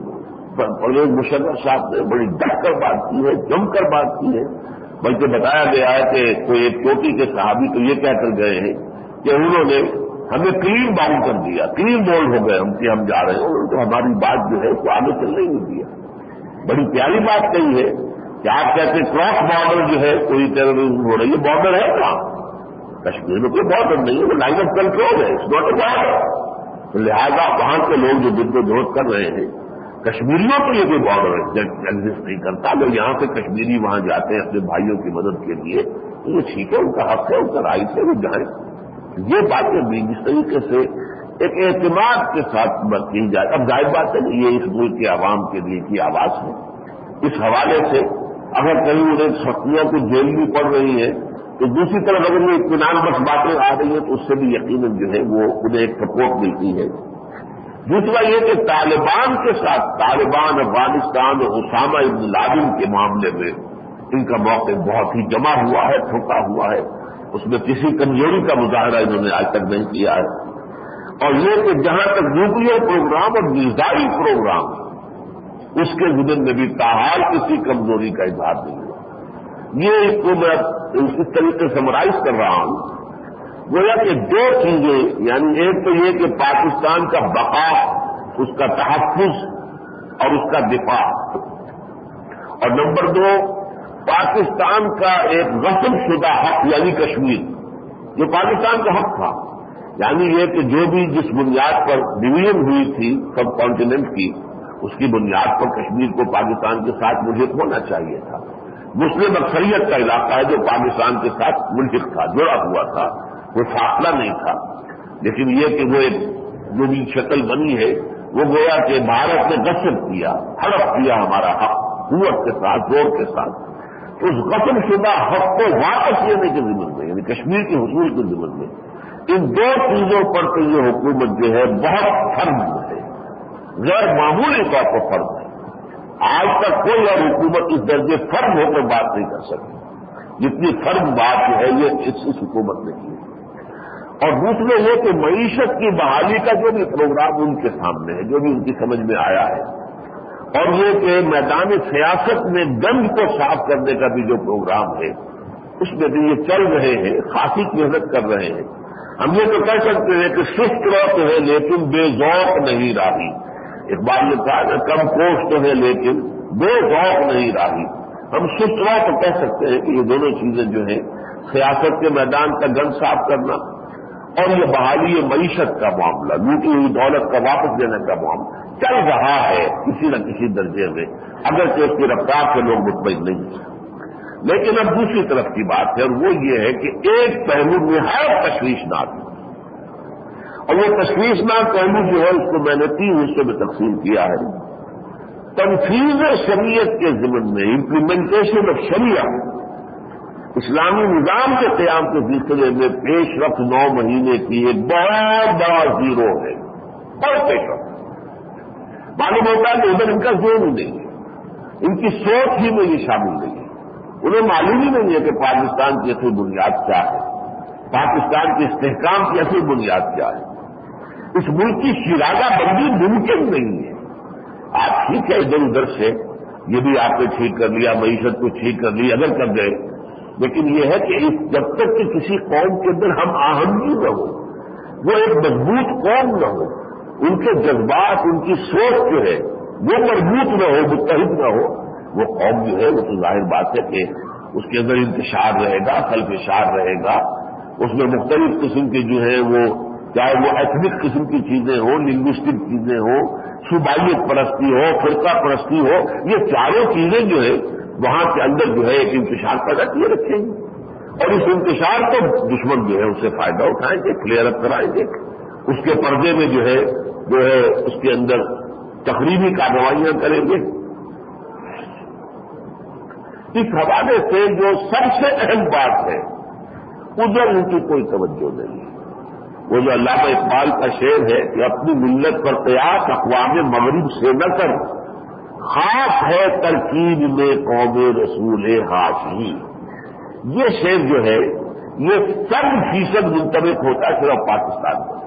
پرویز مشرف صاحب نے، بڑی ڈٹ کر بات کی ہے، جم کر بات کی ہے. بلکہ بتایا گیا ہے کہ کوئی ایک چوٹی کے صحابی تو یہ کہہ کر گئے ہیں کہ انہوں نے ہمیں کلین باؤنڈ کر دیا، کلین بولڈ ہو گئے ہم کہ ہم جا رہے ہیں، اور تو ہماری بات جو ہے اس کو آگے چلنے ہی نہیں دیا. بڑی پیاری بات کہی ہے کہ آپ کہتے ہیں کراس بارڈر جو ہے کوئی ٹیررزم ہو رہی ہے. بارڈر ہے کہاں؟ کشمیر میں کوئی بارڈر نہیں ہے، وہ لائن آف کنٹرول ہے، اٹس ناٹ اے بارڈر. تو لہٰذا وہاں کے لوگ جو جد و جہد کر رہے ہیں، کشمیریوں کے لیے کوئی بارڈر ایگزسٹ نہیں کرتا. اگر یہاں سے کشمیری وہاں جاتے ہیں اپنے بھائیوں کی مدد کے لیے تو یہ ٹھیک ہے، ان کا حق ہے، ان کا رائٹ ہے، وہ جائیں. یہ باتیں بھی جس طریقے سے ایک اعتماد کے ساتھ کی جائے. اب ظاہر بات ہے کہ یہ اس ملک کے عوام کے لیے کی آواز ہے. اس حوالے سے اگر کہیں انہیں سختیاں کو جیل بھی پڑ رہی ہے تو دوسری طرف اگر یہ اطمینان بخش باتیں آ رہی ہیں تو اس سے بھی یقیناً جو ہے وہ انہیں ایک سپورٹ ملتی ہے. دوسرا یہ کہ طالبان کے ساتھ، طالبان افغانستان اور اسامہ ابن لادن کے معاملے میں ان کا موقف بہت ہی جمع ہوا ہے، ٹھوکا ہوا ہے. اس میں کسی کمزوری کا مظاہرہ انہوں نے آج تک نہیں کیا ہے. اور یہ کہ جہاں تک نیوکلیر پروگرام اور میزائل پروگرام اس کے ضمن میں بھی تاحال کسی کمزوری کا اظہار نہیں ہوا. یہ اس کو میں اس طریقے سے سمرائز کر رہا ہوں گویا کہ 2 چیزیں، یعنی ایک تو یہ کہ پاکستان کا بقا، اس کا تحفظ اور اس کا دفاع، اور نمبر 2 پاکستان کا ایک غصب شدہ حق یعنی کشمیر جو پاکستان کا حق تھا. یعنی یہ کہ جو بھی جس بنیاد پر ڈویژن ہوئی تھی سب کانٹیننٹ کی، اس کی بنیاد پر کشمیر کو پاکستان کے ساتھ ملحق ہونا چاہیے تھا. مسلم اکثریت کا علاقہ ہے جو پاکستان کے ساتھ ملحق تھا، جڑا ہوا تھا، کوئی فاصلہ نہیں تھا. لیکن یہ کہ وہ ایک جو بھی شکل بنی ہے وہ گویا کہ بھارت نے غصب کیا، ہڑپ کیا ہمارا حق قوت کے ساتھ، زور کے ساتھ. اس غصب شدہ حق کو واپس لینے کے ذمن میں، یعنی کشمیر کے حصول کے ذمن میں، ان 2 چیزوں پر تو یہ حکومت جو ہے بہت فرم ہے، غیر معمولی طور پر فرم ہے. آج تک کوئی اور حکومت اس درجے فرم ہو کر بات نہیں کر سکتی جتنی فرم بات جو ہے یہ اس حکومت نے کی. اور دوسرے یہ کہ معیشت کی بحالی کا جو بھی پروگرام ان کے سامنے ہے، جو بھی ان کی سمجھ میں آیا ہے، اور یہ کہ میدان سیاست میں گند کو صاف کرنے کا بھی جو پروگرام ہے اس میں بھی یہ چل رہے ہیں، خاصی محنت کر رہے ہیں. ہم یہ تو کہہ سکتے ہیں کہ سست روت ہے لیکن بے ذوق نہیں راہی. اقبال نے کہا کہ کم کوش تو ہے لیکن بے ذوق نہیں راہی. ہم سست روت کہہ سکتے ہیں کہ یہ دونوں چیزیں جو ہیں سیاست کے میدان کا گند صاف کرنا، اور یہ بحالی معیشت کا معاملہ، لوٹی ہوئی دولت کا واپس دینے کا معاملہ چل رہا ہے کسی نہ کسی درجے میں، اگرچہ اس کی رفتار سے لوگ مطمئن نہیں ہیں۔ لیکن اب دوسری طرف کی بات ہے، اور وہ یہ ہے کہ ایک پہلو نہایت تشویشناک ہے، اور وہ تشویشناک پہلو جو ہے اس کو میں نے 3 حصوں میں تقسیم کیا ہے۔ تنفیذ شریعت کے ضمن میں امپلیمنٹیشن آف شریعت، اسلامی نظام کے قیام کے سلسلے میں پیش رفت 9 مہینے کی ایک بہت بڑا زیرو ہے، بہت پیش رفت۔ معلوم ہوتا ہے کہ ادھر ان کا ذہن ہی نہیں ہے، ان کی سوچ ہی میں یہ شامل نہیں ہے، انہیں معلوم ہی نہیں ہے کہ پاکستان کی اصل بنیاد کیا ہے، پاکستان کے استحکام کی اصل بنیاد کیا ہے۔ اس ملک کی شیرازہ بندی ممکن نہیں ہے۔ آپ ٹھیک ہے ادھر ادھر سے یہ بھی آپ نے ٹھیک کر لیا، معیشت کو ٹھیک کر لی، اگر کر گئے، لیکن یہ ہے کہ جب تک کہ کسی قوم کے اندر ہم آہنگی نہ ہو، وہ ایک مضبوط قوم نہ ہو، ان کے جذبات، ان کی سوچ جو ہے وہ مضبوط نہ ہو، متحد نہ ہو، وہ قوم جو ہے وہ تو ظاہر بات ہے کہ اس کے اندر انتشار رہے گا، خلفشار رہے گا، اس میں مختلف قسم کے جو ہے وہ چاہے وہ ایتھنک قسم کی چیزیں ہوں، لنگوسٹک چیزیں ہوں، صوبائیت پرستی ہو، فرقہ پرستی ہو، یہ چاروں چیزیں جو ہے وہاں کے اندر جو ہے ایک انتشار پیدا کیے رکھیں گے، اور اس انتشار کو دشمن جو ہے اس سے فائدہ اٹھائیں گے، فلیئر اپ کرائیں گے، اس کے پردے میں جو ہے اس کے اندر تقریبی کارروائیاں کریں گے۔ اس حوالے سے جو سب سے اہم بات ہے ادھر ان کی کوئی توجہ نہیں ہے۔ وہ جو علامہ اقبال کا شعر ہے کہ اپنی ملت پر قیاس اقوام مغرب سے نہ کر، خاص ہے ترکیب میں قوم رسول ہاشمی، یہ شعر جو ہے یہ 100% منطبق ہوتا ہے صرف پاکستان میں۔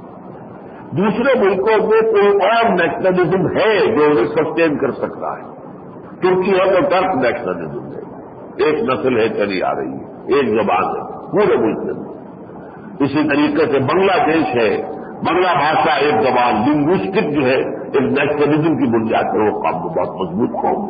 دوسرے ملکوں میں کوئی اور نیشنلزم ہے جو انہیں سسٹین کر سکتا ہے۔ ترکی ہے تو ترک نیشنلزم ہے، ایک نسل ہے چلی آ رہی ہے، ایک زبان ہے پورے ملک میں۔ اسی طریقے سے بنگلہ دیش ہے، بنگلہ بھاشا ایک زبان، لنگوسٹک جو ہے ایک نیشنلزم کی بنیاد پر وہ قوم بہت مضبوط قوم۔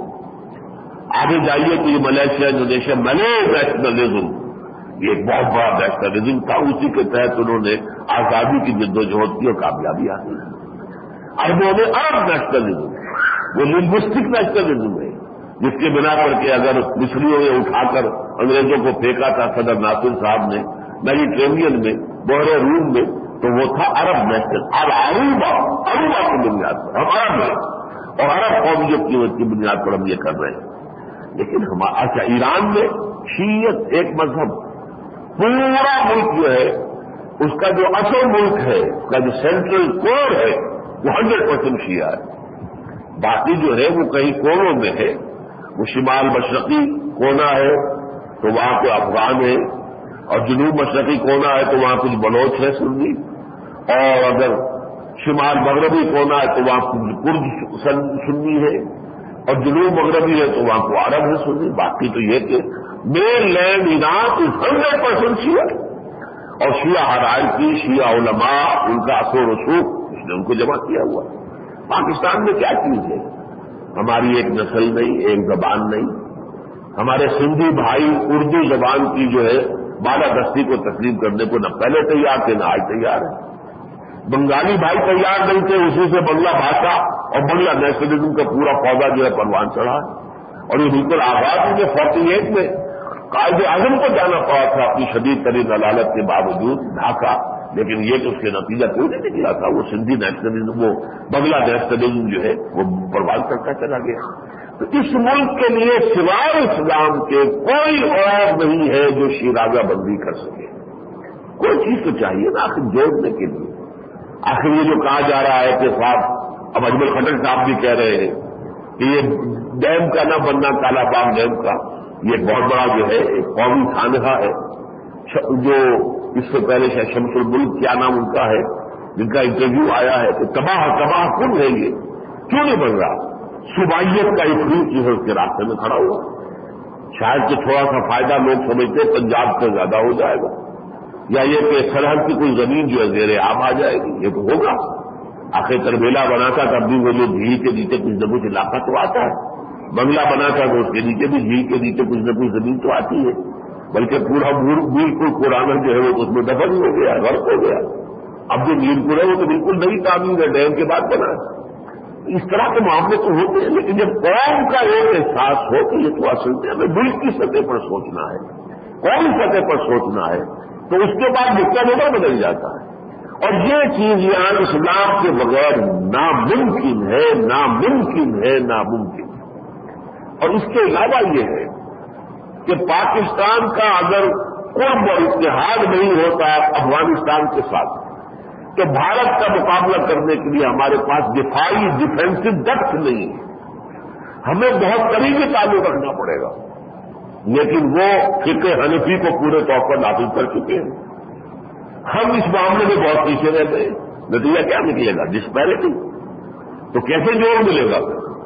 آگے جائیے تو یہ ملیشیا، انڈونیشیا، ملے نیشنلزم یہ ایک بہت بڑا نیشنلزم تھا، اسی کے تحت انہوں نے آزادی کی جدوجہد کی اور کامیابی حاصل کی۔ عربوں نے عرب نیشنلزم، وہ لنگوسٹک نیشنلزم ہے جس کے بنا پر کہ اگر مصریوں نے اٹھا کر انگریزوں کو پھینکا تھا صدر ناصر صاحب نے میڈیٹرینین میں، بحر روم میں، تو وہ تھا عرب نیشنل، اب عروبہ کی بنیاد پر ہم عرب ہیں اور عرب قومیت کی بنیاد پر ہم یہ کر رہے ہیں۔ لیکن اچھا ایران میں شیعت ایک مذہب، پورا ملک جو ہے اس کا جو اصل ملک ہے، اس کا جو سینٹرل کور ہے وہ 100% شیعہ ہے، باقی جو ہے وہ کئی کونوں میں ہے۔ وہ شمال مشرقی کونا ہے تو وہاں کے افغان ہیں، اور جنوب مشرقی کونا ہے تو وہاں کچھ بلوچ ہے سنی، اور اگر شمال مغربی کونا ہے تو وہاں کرد سنی ہے، اور جنوب مغربی ہے تو وہاں کو عرب ہے سنی۔ باقی تو یہ کہ مین لینڈ ایران 100% شیعہ، اور شیعہ حرائر کی، شیعہ علماء، ان کا اثر و رسوخ اس نے ان کو جمع کیا ہوا۔ پاکستان میں کیا چیز ہے؟ ہماری ایک نسل نہیں، ایک زبان نہیں۔ ہمارے سندھی بھائی اردو زبان کی جو ہے بالادستی کو تسلیم کرنے کو نہ پہلے تیار تھے نہ آج تیار ہے۔ بنگالی بھائی تیار نہیں تھے، اسی سے بنگلہ بھاشا اور بنگلہ نیشنلزم کا پورا پودا جو ہے پروان چڑھا، اور یہ بالکل آزاد ہوئے 48 میں قائد اعظم کو جانا پڑا تھا اپنی شدید ترین عدالت کے باوجود ڈھاکہ، لیکن یہ کہ اس کے نتیجہ کوئی نہیں نکلا تھا، وہ سندھی نیشنلزم، وہ بنگلہ نیشنلزم جو ہے وہ پروان کرتا چلا گیا۔ تو اس ملک کے لیے سوائے اسلام کے کوئی اور نہیں ہے جو شیرازہ بندی کر سکے۔ کوئی چیز تو چاہیے نا آخر جوڑنے کے لیے۔ آخر یہ جو کہا جا رہا ہے کہ صاحب اب اجمل خٹک صاحب بھی کہہ رہے ہیں کہ یہ ڈیم کا نہ بننا، کالا باغ ڈیم کا، یہ بہت بڑا جو ہے ایک قومی سانحہ ہے، جو اس سے پہلے شمس الملک کیا نام ان کا ہے، جن کا انٹرویو آیا ہے کہ تباہ کن ہے، یہ کیوں نہیں بن رہا؟ صوبائیت کا افریت جو ہے اس کے راستے میں کھڑا ہوا، شاید کہ تھوڑا سا فائدہ لوگ سمجھتے پنجاب سے زیادہ ہو جائے گا، یا یہ کہ سرحد کی کوئی زمین جو ہے زیر عام آ جائے گی، یہ تو ہوگا۔ آخر تربیلا بنا تھا تب بھی وہ جو جھیل کے نیچے کچھ نہ کچھ علاقہ تو آتا ہے، بنگلہ بنا تھا تو اس کے نیچے بھی جھیل کے نیچے کچھ نہ کچھ زمین تو آتی ہے، بلکہ پورا بالکل قرآن جو ہے وہ اس میں دفن ہو گیا، غرق ہو گیا. اب جو نیلپور ہے وہ تو بالکل نئی تعمیر ہے، ڈیم کے بعد بنا ہے. اس طرح کے معاملے تو ہوتے ہیں، لیکن جب قوم کا ایک احساس ہو تو یہ تو اصل میں ہمیں ملک کی سطح پر سوچنا ہے، قومی سطح پر سوچنا ہے، تو اس کے بعد نقطہ نظر بدل جاتا ہے. اور یہ چیز یہاں اسلام کے بغیر ناممکن ہے، ناممکن ہے، ناممکن ہے. اور اس کے علاوہ یہ ہے کہ پاکستان کا اگر قرب اور اتحاد نہیں ہوتا افغانستان کے ساتھ تو بھارت کا مقابلہ کرنے کے لیے ہمارے پاس دفاعی ڈیفینسو ڈپتھ نہیں ہے. ہمیں بہت قریبی تعلق رکھنا پڑے گا، لیکن وہ فقہ حنفی کو پورے طور پر نافذ کر چکے ہیں. ہم اس معاملے میں بہت پیچھے رہ گئے. نتیجہ کیا نکلے گا؟ ڈسپیرٹی. تو کیسے جوڑ ملے گا؟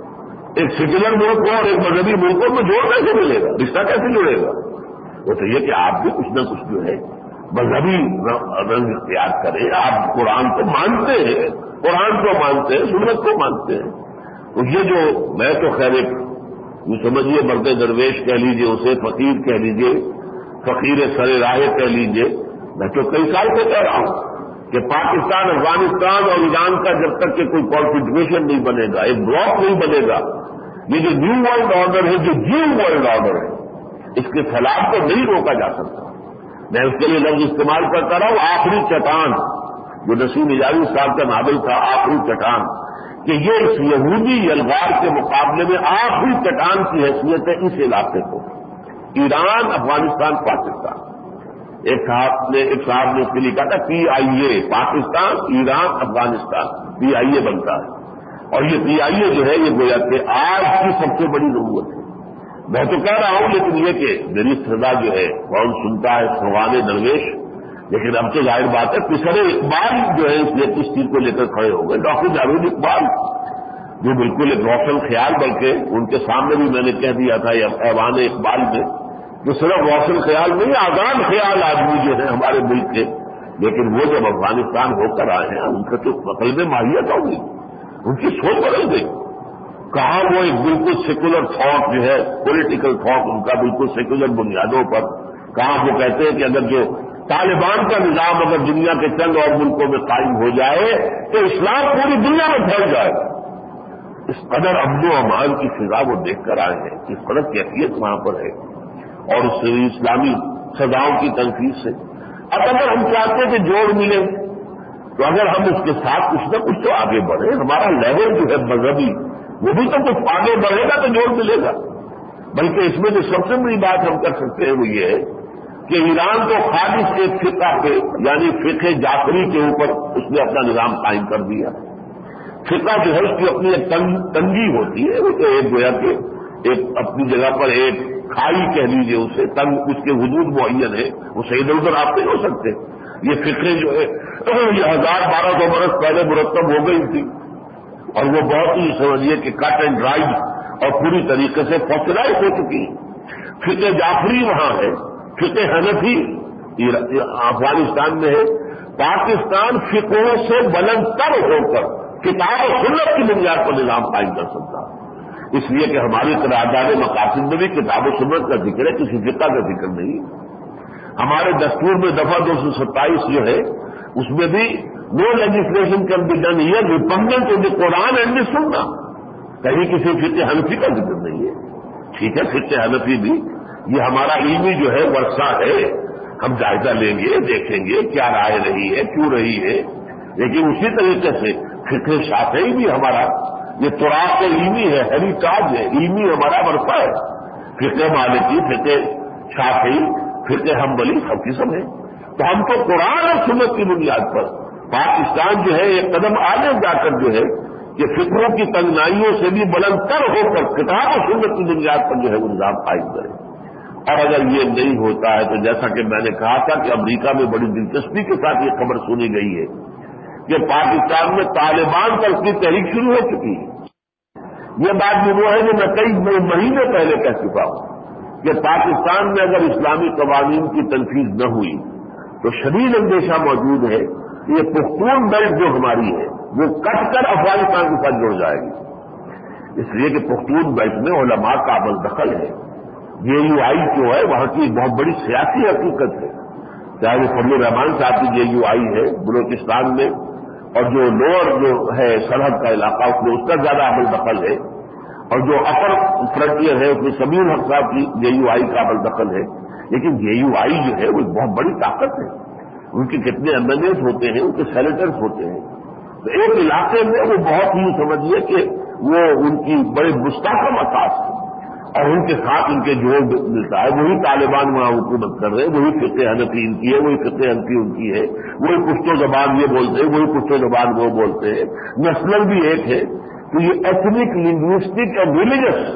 ایک سیکولر ملک کو اور ایک مذہبی ملکوں میں جوڑ کیسے ملے گا؟ رشتہ کیسے جڑے گا؟ وہ تو یہ کہ آپ بھی کچھ نہ کچھ جو ہے مذہبی رنگ اختیار کریں. آپ قرآن کو مانتے ہیں، قرآن کو مانتے ہیں، سنت کو مانتے ہیں. تو یہ جو میں تو خیر ایک یہ سمجھیے مرد درویش کہہ لیجئے، اسے فقیر کہہ لیجئے، فقیر سر راہ کہہ لیجئے، میں تو کئی سال سے کہہ رہا ہوں کہ پاکستان، افغانستان اور ایران کا جب تک کہ کوئی کانفیڈریشن نہیں بنے گا، ایک بلاک نہیں بنے گا، یہ جو نیو ورلڈ آرڈر ہے، جو نیو ورلڈ آرڈر ہے، اس کے خلاف کو نہیں روکا جا سکتا. میں اس کے لیے لفظ استعمال کرتا رہا ہوں آخری چٹان، جو نسیم نجامی صاحب کا ناول تھا آخری چٹان، کہ یہ اس یہودی یلغار کے مقابلے میں آخری چٹان کی حیثیت ہے اس علاقے کو. ایران، افغانستان، پاکستان. ایک صاحب نے اس کے لیے کہا تھا PIA، پاکستان، ایران، افغانستان، PIA بنتا ہے. اور یہ PIA جو ہے یہ گویا کہ آج کی سب سے بڑی ضرورت ہے. میں تو کہہ رہا ہوں، لیکن یہ کہ میری سزا جو ہے کون سنتا ہے سوال درویش. لیکن اب تو ظاہر بات ہے پسر اقبال جو ہے اس چیز کو لے کر کھڑے ہو گئے. ڈاکٹر جاوید اقبال جو بالکل ایک روشن خیال، بلکہ ان کے سامنے بھی میں نے کہہ دیا تھا ایوان اقبال میں، جو صرف روشن خیال نہیں، آزاد خیال آدمی جو ہے ہمارے ملک کے، لیکن وہ جب افغانستان ہو کر آئے ہیں ان کا تو عقل میں ماہیت ہوگی، ان کی سوچ بدل گئی. کہاں وہ ایک بالکل سیکولر تھاٹ جو ہے، پولیٹیکل تھاٹ ان کا بالکل سیکولر بنیادوں پر، کہاں وہ کہتے ہیں کہ اگر جو طالبان کا نظام اگر دنیا کے چند اور ملکوں میں قائم ہو جائے تو اسلام پوری دنیا میں پھیل جائے گا. اس قدر امن و امان کی فضا وہ دیکھ کر آئے ہیں، اس قدر کیفیت وہاں پر ہے، اور اس اسلامی سزاؤں کی تنقید سے. اب اگر ہم چاہتے ہیں کہ جوڑ ملے تو اگر ہم اس کے ساتھ کچھ نہ کچھ تو آگے بڑھیں، ہمارا لیول جو ہے مذہبی وہ بھی تو کچھ آگے بڑھے گا تو جوڑ ملے گا. بلکہ اس میں جو سب سے بڑی بات ہم کر سکتے ہیں وہ یہ ہے کہ ایران تو خالص ایک فقہ پہ، یعنی فقہ جعفری کے اوپر اس نے اپنا نظام قائم کر دیا. فقہ جو ہے اس کی اپنی ایک تنگی ہوتی ہے، وہ تو ایک گویا کہ ایک اپنی جگہ پر ایک کھائی کہہ لیجیے اسے، تنگ، اس کے حدود معین ہے، وہ صحیح ادھر ادھر آپ نہیں ہو سکتے. یہ فقہ جو ہے یہ 1200 برس پہلے مرتب ہو گئی تھی، اور وہ بہت ہی سمجھیے کہ کٹ اینڈ ڈرائی اور پوری طریقے سے فاسلائز ہو چکی. فقہ جعفری وہاں ہے، فقہ حنفی افغانستان میں ہے. پاکستان فقہوں سے بلند تر ہو کر کتاب و سنت کی بنیاد پر نظام قائم کر سکتا، اس لیے کہ ہماری قرارداد مقاصد میں بھی کتاب و سنت کا ذکر ہے، کسی فقہ کا ذکر نہیں. ہمارے دستور میں دفعہ 227 جو ہے اس میں بھی no legislation can be done here repugnant to the Quran and the Sunnah, کہیں کسی فقہ حنفی کا ذکر نہیں ہے. ٹھیک ہے، فقہ حنفی بھی یہ ہمارا علمی جو ہے ورثہ ہے، ہم جائزہ لیں گے، دیکھیں گے کیا رائے رہی ہے، کیوں رہی ہے. لیکن اسی طریقے سے فقہ شافعی بھی ہمارا یہ تراث علمی ہے، ہیریٹیج ہے، علمی ہمارا ورثہ ہے. فقہ مالکی، فقہ شافعی، فقہ حنبلی سب قسم ہے. تو ہم تو قرآن اور سنت کی بنیاد پر پاکستان جو ہے ایک قدم آگے جا کر جو ہے کہ فکروں کی تنگنائیوں سے بھی بلند تر ہو کر کتاب و سنت کی بنیاد پر جو ہے وہ نظام قائم کرے. اور اگر یہ نہیں ہوتا ہے تو جیسا کہ میں نے کہا تھا کہ امریکہ میں بڑی دلچسپی کے ساتھ یہ خبر سنی گئی ہے کہ پاکستان میں طالبان پر اس کی تحریک شروع ہو چکی ہے. یہ بات بھی وہ ہے جو میں کئی مہینے پہلے کہہ چکا ہوں کہ پاکستان میں اگر اسلامی قوانین کی تنفیذ نہ ہوئی تو شدید اندیشہ موجود ہے کہ یہ پختون بیلٹ جو ہماری ہے وہ کٹ کر افغانستان کے ساتھ جڑ جائے گی. اس لیے کہ پختون بیلٹ میں علماء کا عمل دخل ہے، JUI जो है वहां की बहुत बड़ी सियासी हकीकत है, चाहे वो फजल रहमान साहब की JUI है बलूचिस्तान में, और जो लोअर जो है सरहद का इलाका उसमें उसका ज्यादा अमल दखल है, और जो अपर फ्रंटियर है उसमें समीर हक साहब की JUI का अमल दखल है। लेकिन JUI जो है वो एक बहुत बड़ी ताकत है, उनके कितने MLAs होते हैं, उनके सेनेटर्स होते हैं, तो एक इलाके में वो बहुत ही समझिए कि वो उनकी बड़े मुस्तहकम असास है, और उनके साथ उनके जोड़ मिलता है। वही तालिबान वहां हुकूमत कर रहे हैं, वही फिक़्ह हनफी इनकी है, वही फिक़्ह हनफी उनकी है, वही पुश्तो जबान ये बोलते हैं, वही पुश्तो जबान वो बोलते हैं, नस्लन भी एक है। तो ये एथनिक, लिंग्विस्टिक और रिलीजियस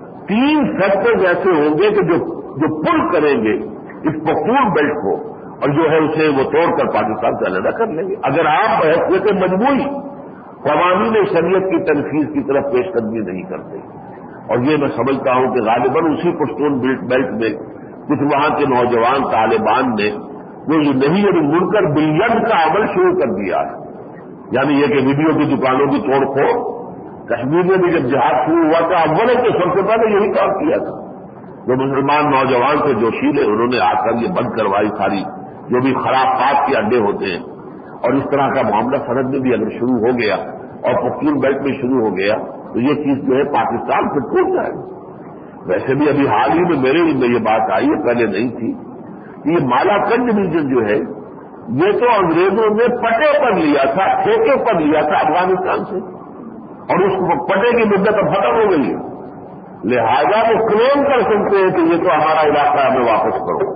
तीन फैक्टर्स ऐसे होंगे कि जो पुल करेंगे इस पख्तून बेल्ट को, और जो है उसे वो तोड़कर पाकिस्तान से अलग कर लेंगे। अगर आप बहसियत मजबूरी क़वानीन शरीयत की तनफीज की तरफ पेशकदमी नहीं करते, और ये मैं समझता हूं कि गालिबन उसी पश्तून बेल्ट में कुछ वहां के नौजवान तालिबान ने वो नहीं मुड़कर बिलियन का अमल शुरू कर दिया है, यानी ये कि वीडियो की दुकानों की तोड़ फोड़। कश्मीर में भी जब जिहाद शुरू हुआ था अव्वल तो सबसे पहले यही काम किया था, जो मुसलमान नौजवान थे जोशीले, उन्होंने आकर ये बंद करवाई सारी जो भी खराफात के अड्डे होते हैं। और इस तरह का मामला सरहद में भी अगर शुरू हो गया और पख्तून बेल्ट में शुरू हो गया तो ये चीज जो है पाकिस्तान से टूट जाएगी। वैसे भी अभी हाल ही में मेरे में ये बात आई है, पहले नहीं थी, कि ये मालाकंड रीजन जो है ये तो अंग्रेजों ने पटे पर लिया था, ठेके पर लिया था अफगानिस्तान से, और उस पटे की मुद्दत अब खत्म हो गई है। लिहाजा वो क्लेम कर सकते हैं कि ये तो हमारा इलाका है, हमें वापस करो।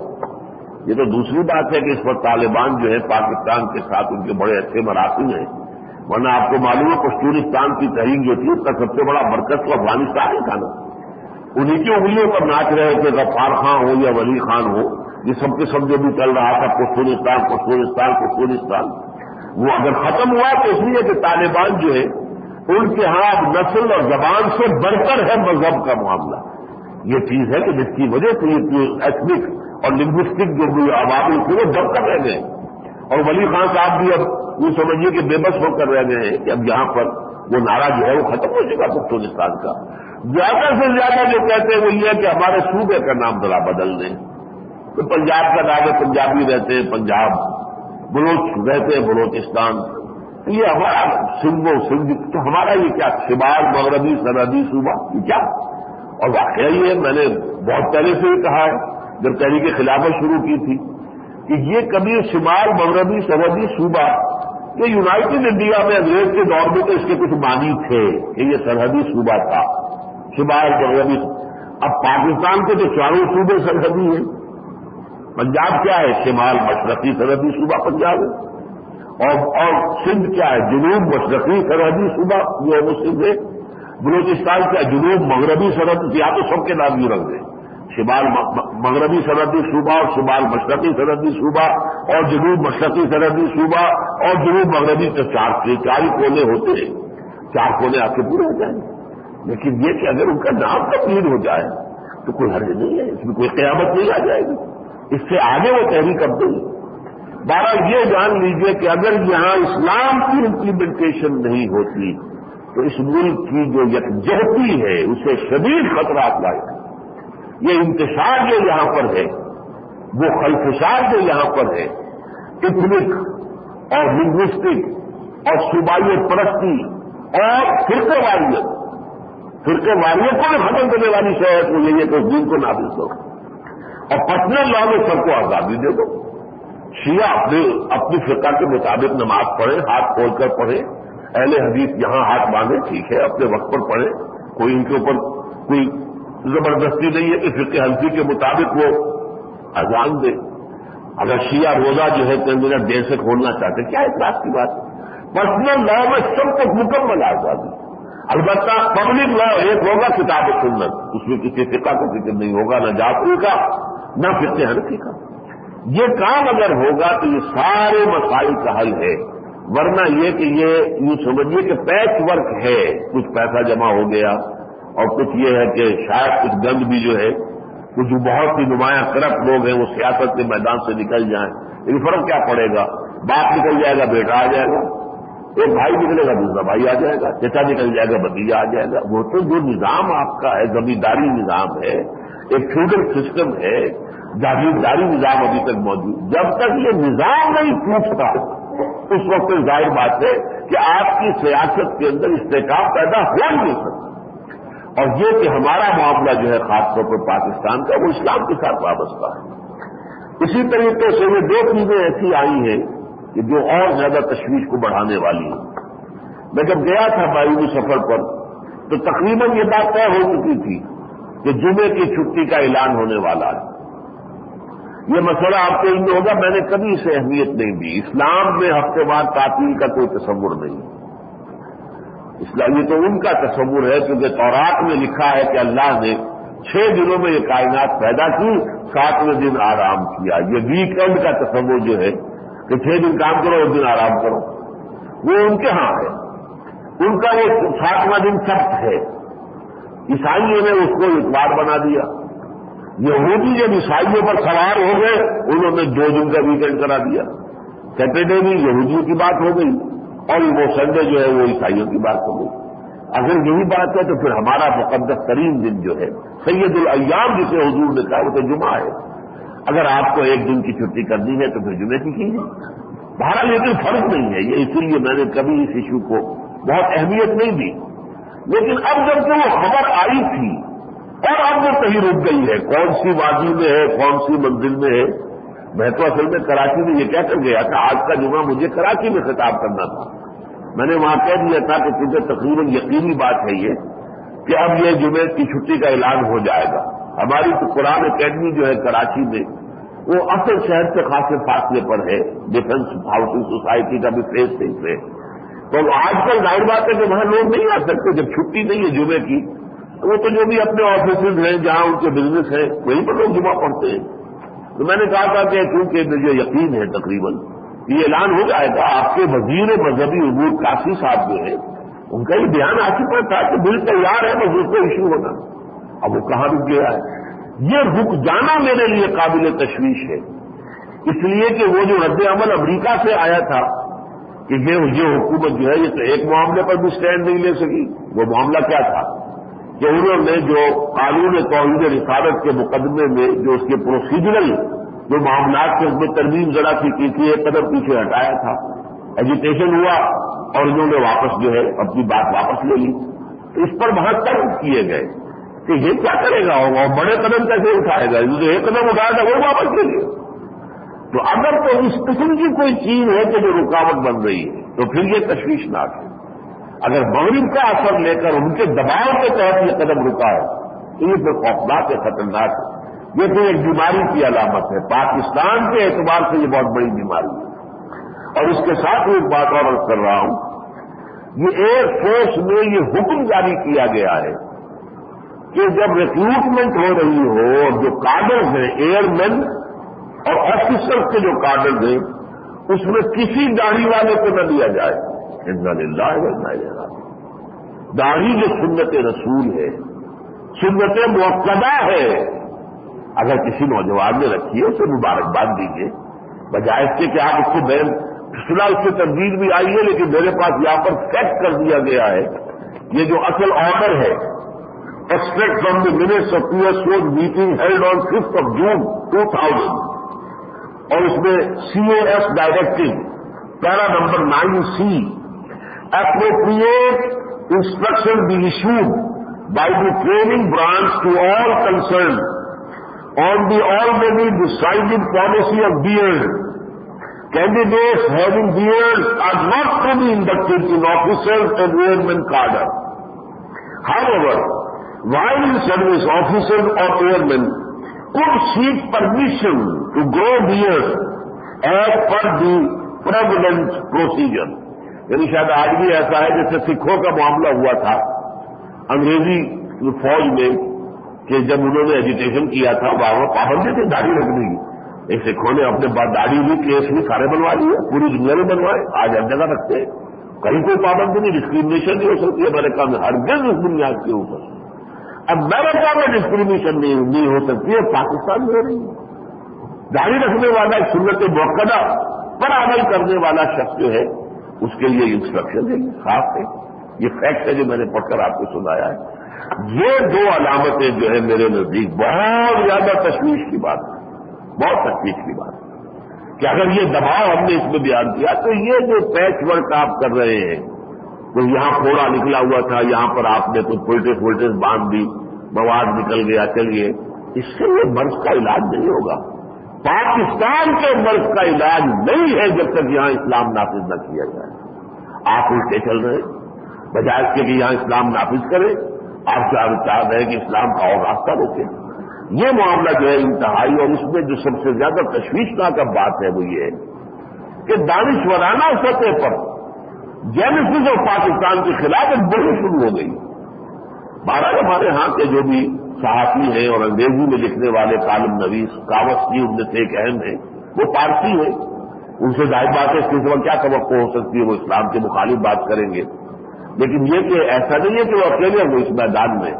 ये तो दूसरी बात है कि इस वक्त तालिबान जो है पाकिस्तान के साथ उनके बड़े अच्छे मरासिल हैं, वरना आपको मालूम है पश्तूनिस्तान की तहरीक जो थी उसका सबसे बड़ा मरकज तो अफगानिस्तान ही था ना। उन्हीं की उंगलियों पर नाच रहे थे, गफ्फार खान हो या वली खान हो, ये सबके सब जो भी चल रहा था पश्तूनिस्तान पश्तूनिस्तान पश्तूनिस्तान, वो अगर खत्म हुआ तो इसलिए कि तालिबान जो है उनके यहां नस्ल और जबान से बढ़कर है मजहब का मामला। ये चीज है कि जिसकी वजह से ये एथनिक और लिंग्विस्टिक जो भी अवामिल थे वो दबकर रह गए, और वली खान साहब भी अब ये समझिए कि बेबस होकर रह गए हैं कि अब यहां पर वो नारा जो है वो खत्म हो चुका पश्तूनिस्तान का। ज्यादा से ज्यादा जो कहते हैं वो ये है कि हमारे सूबे का नाम जरा बदल दें, तो पंजाब का नाम है पंजाबी रहते हैं पंजाब, बलोच रहते हैं बलोचिस्तान, ये हमारा सिंध तो हमारा ये क्या शिमाल मगरबी सरहदी सूबा ये क्या। और वाकई ये मैंने बहुत पहले से ही कहा है जब तहरीक खिलाफत शुरू की थी कि ये कभी शिमाल मगरबी सरहदी सूबा, ये यूनाइटेड इंडिया में अंग्रेज के दौर में तो इसके कुछ मानी थे कि ये सरहदी सूबा था शिमाल मगरबी। अब पाकिस्तान के तो चारों सूबे सरहदी हैं। पंजाब क्या है, शिमाल मशरकी सरहदी सूबा पंजाब है, और सिंध क्या है, जुनूब मशरकी सरहदी सूबा जो है वो सिंध है। बलूचिस्तान क्या जुनूब मगरबी सरहदी, या तो सबके नाम ही रख दें, शिमाल मगरबी सरहदी सूबा और शिमाल मशरकी सरहदी सूबा और जुनूब मशरकी सरहदी सूबा और जुनूब मगरबी, तो चार ही कोने होते हैं, चार कोने आपके पूरे हो जाएंगे। लेकिन ये कि अगर उनका नाम तब्दील हो जाए तो कोई हर्ज नहीं है, इसमें कोई क़यामत नहीं आ जाएगी, इससे आगे वो तहरीक अब नहीं। बहरहाल ये जान लीजिए कि अगर यहां इस्लाम की इम्प्लीमेंटेशन नहीं होती तो इस मुल्क की जो यकजहती है उसे शदीद खतरात लाएगा। ये इंतशार जो यहां पर है, वो खलफशार जो यहां पर है, इथनिक और लिंग्विस्टिक और सूबाई परस्ती और फिरके वारियत को भी खत्म करने वाली शहर को यही है कि उस दिन को नाफिज करो और पर्सनल लॉ में सबको आजादी दे दो। शिया अपनी फिरका के मुताबिक नमाज पढ़े, हाथ खोलकर पढ़े, अहले हदीस यहां हाथ बांधे, ठीक है, अपने वक्त पर पढ़े, कोई इनके ऊपर कोई जबरदस्ती नहीं है कि फिरके हनफी के मुताबिक वो अजान दे। अगर शिया रोजा जो है 10 मिनट देर से खोलना चाहते, क्या इतराज की बात है? पर्सनल लॉ में सब कुछ मुकम्मल आजादी। अलबत्ता पब्लिक लॉ एक होगा किताब सुन्नत, उसमें किसी फिका का जिक्र नहीं होगा, न जाफरी का न फिरके हनफी का। ये काम अगर होगा तो ये सारे मसाइल का हल है, वरना ये कि ये यूं समझिए कि पैच वर्क है, कुछ पैसा जमा हो गया और कुछ ये है कि शायद कुछ गंद भी जो है, कुछ जो बहुत ही नुमाया करप्ट लोग हैं वो सियासत के मैदान से निकल जाएं, लेकिन फर्क क्या पड़ेगा? बाप निकल जाएगा, बेटा आ जाएगा, एक भाई निकलेगा दूसरा भाई आ जाएगा, चचा निकल जाएगा भतीजा आ जाएगा। वो तो जो निजाम आपका है, जमींदारी निजाम है, ایک فیوڈل سسٹم ہے، جاگیرداری نظام ابھی تک موجود. جب تک یہ نظام نہیں ٹوٹتا اس وقت ظاہر بات ہے کہ آپ کی سیاست کے اندر استحکام پیدا ہو ہی نہیں سکتا. اور یہ کہ ہمارا معاملہ جو ہے خاص طور پر پاکستان کا، وہ اسلام کے ساتھ وابستہ ہے. اسی طریقے سے یہ دو چیزیں ایسی آئی ہیں کہ جو اور زیادہ تشویش کو بڑھانے والی ہیں. میں جب گیا تھا بیرونی سفر پر تو تقریباً یہ بات طے ہو چکی تھی کہ جمعے کی چھٹی کا اعلان ہونے والا ہے. یہ مسئلہ آپ کے علم میں ہوگا، میں نے کبھی اسے اہمیت نہیں دی. اسلام میں ہفتے وار تعطیل کا کوئی تصور نہیں. اسلام یہ تو ان کا تصور ہے کیونکہ تورات میں لکھا ہے کہ اللہ نے 6 دنوں میں یہ کائنات پیدا کی، 7ویں دن آرام کیا. یہ ویکینڈ کا تصور جو ہے کہ 6 دن کام کرو 1 دن آرام کرو، وہ ان کے ہاں ہے. ان کا وہ 7واں دن سخت ہے. عیسائیوں نے اس کو اتوار بنا دیا. یہودی جب عیسائیوں پر سوار ہو گئے انہوں نے 2 دن کا ویکینڈ کرا دیا. سیٹرڈے بھی یہودیوں کی بات ہو گئی اور وہ سنڈے جو ہے وہ عیسائیوں کی بات ہو گئی. اگر یہی بات ہے تو پھر ہمارا مقدس ترین دن جو ہے سید الایام جسے حضور نے کہا وہ تو جمعہ ہے. اگر آپ کو 1 دن کی چھٹی کرنی ہے تو پھر جمعے کی کیجیے. بہرحال لیکن فرق نہیں ہے یہ، اسی لیے میں نے کبھی اس ایشو کو بہت اہمیت نہیں دی. لیکن اب جب کہ وہ خبر آئی تھی اور اب وہ کہیں رک گئی ہے، کون سی وادی میں ہے، کون سی منزل میں ہے. میں تو اصل میں کراچی میں یہ کہہ کر گیا تھا آج کا جمعہ مجھے کراچی میں خطاب کرنا تھا. میں نے وہاں کہہ دیا تھا کہ کیونکہ تقریباً یقینی بات ہے یہ کہ اب یہ جمعے کی چھٹی کا اعلان ہو جائے گا. ہماری تو قرآن اکیڈمی جو ہے کراچی میں وہ اصل شہر سے خاصے فاصلے پر ہے، ڈیفنس ہاؤسنگ سوسائٹی کا بھی فیس 6 ہے. تو آج کل ظاہر بات ہے کہ وہاں لوگ نہیں آ سکتے جب چھٹی نہیں ہے جمعے کی. وہ تو جو بھی اپنے آفیسز ہیں جہاں ان کے بزنس ہیں وہیں پر لوگ جمعہ پڑھتے ہیں. تو میں نے کہا تھا کہ کیونکہ مجھے یقین ہے تقریباً یہ اعلان ہو جائے گا. آپ کے وزیر مذہبی امور قاسی صاحب جو ہے ان کا یہ بیان آ چکا تھا کہ بل تیار ہے بس اس کو ایشو ہونا. اب وہ کہاں رک گیا ہے. یہ رک جانا میرے لیے قابل تشویش ہے، اس لیے کہ وہ جو رد عمل امریکہ سے آیا تھا کہ یہ حکومت جو ہے یہ تو ایک معاملے پر بھی سٹینڈ نہیں لے سکی. وہ معاملہ کیا تھا کہ انہوں نے جو قانون توحید رسالت کے مقدمے میں جو اس کے پروسیجرل جو معاملات سے اس میں ترمیم ذرا سی کی تھی ایک قدم پیچھے ہٹایا تھا. ایجیٹیشن ہوا اور انہوں نے واپس جو ہے اپنی بات واپس لے لی. تو اس پر بہت ترک کیے گئے کہ یہ کیا کرے گا اور بڑے قدم کیسے اٹھائے گا، جو ایک قدم اٹھایا تھا وہ واپس لے لیا. تو اگر تو اس قسم کی کوئی چیز ہے کہ جو رکاوٹ بن رہی ہے تو پھر یہ تشویشناک ہے. اگر مغرب کا اثر لے کر ان کے دباؤ کے تحت یہ قدم رکا ہے تو یہ پھر خوفناک ہے، خطرناک ہے. یہ تو ایک بیماری کی علامت ہے. پاکستان کے اعتبار سے یہ بہت بڑی بیماری ہے. اور اس کے ساتھ ایک بات اور عرض کر رہا ہوں، یہ ایئر فورس میں یہ حکم جاری کیا گیا ہے کہ جب ریکروٹمنٹ ہو رہی ہو اور جو کارڈرز ہیں ایئر مین اور آفیسر کے جو کارڈرز ہیں اس میں کسی داڑھی والے کو نہ لیا جائے. انا للہ و انا الیہ راجعون. داڑھی جو سنت رسول ہے، سنت مؤکدہ ہے، اگر کسی نوجوان نے رکھی ہے اسے مبارکباد دیجیے بجائے اس کے کہ آپ اس کو بین فی الحال اس کی تبدیل بھی آئی ہے لیکن میرے پاس یہاں پر فیکٹ کر دیا گیا ہے یہ جو اصل آرڈر ہے extract from the minutes of PSO's meeting held on 5 June 2000 اور اس میں CAS directive para number 9C appropriate instruction be issued by the training branch to all concerned on the already decided policy of beard. Candidates having beards are not to be inducted in officers and airmen cadre. However, while in service, officers or airmen could seek permission to grow beards as per the prevalent procedure. یعنی شاید آج بھی ایسا ہے جیسے سکھوں کا معاملہ ہوا تھا انگریزی فوج میں کہ جب انہوں نے ایجیٹیشن کیا تھا وہاں پابندی تھی داڑھی رکھنے کی. ایک سکھوں نے اپنے بعد داڑھی بھی کیس بھی سارے بنوا لیے، پوری دنیا میں بنوائے، آج ہر جگہ رکھتے ہیں، کہیں کوئی پابندی نہیں. ڈسکریمنیشن نہیں ہو سکتی امریکہ میں ہرگز اس بنیاد کے اوپر. امریکہ میں ڈسکریمنیشن نہیں ہو سکتی ہے، پاکستان میں ہو رہی ہے. داڑھی رکھنے والا سنت موقدہ پر عمل کرنے والا شخص جو ہے اس کے لیے انسٹرکشن ہے خاص ہے. یہ فیکٹ ہے جو میں نے پڑھ کر آپ کو سنایا ہے۔ یہ دو علامتیں جو ہے میرے نزدیک بہت زیادہ تشویش کی بات ہے، بہت تشویش کی بات ہے کہ اگر یہ دباؤ ہم نے اس میں بیان کیا تو یہ جو پیچ ورک آپ کر رہے ہیں، تو یہاں پھوڑا نکلا ہوا تھا، یہاں پر آپ نے کچھ وولٹیج باندھ دی، مواد نکل گیا، چلیے اس سے یہ مرض کا علاج نہیں ہوگا۔ پاکستان کے مرض کا علاج نہیں ہے جب تک یہاں اسلام نافذ نہ کیا جائے۔ آپ الٹے چل رہے ہیں، بجائے اس کے کہ یہاں اسلام نافذ کرے، آپ کا چاہ رہے ہیں کہ اسلام کا اور راستہ روکے۔ یہ معاملہ جو ہے انتہائی، اور اس میں جو سب سے زیادہ تشویشناک بات ہے وہ یہ ہے کہ دانشورانہ سطح پر جینیسس آف پاکستان کے خلاف ایک بحث شروع ہو گئی۔ بہرحال ہمارے ہاں کے جو بھی صحافی ہیں اور انگریزی میں لکھنے والے کالم نویس کاوس جی ان میں سے ایک اہم ہے، وہ پارسی ہے، ان سے ظاہر بات ہے اس کے کیا توقع ہو سکتی ہے، وہ اسلام کے مخالف بات کریں گے۔ لیکن یہ کہ ایسا نہیں ہے کہ وہ اکیلے ہوں اس میدان میں،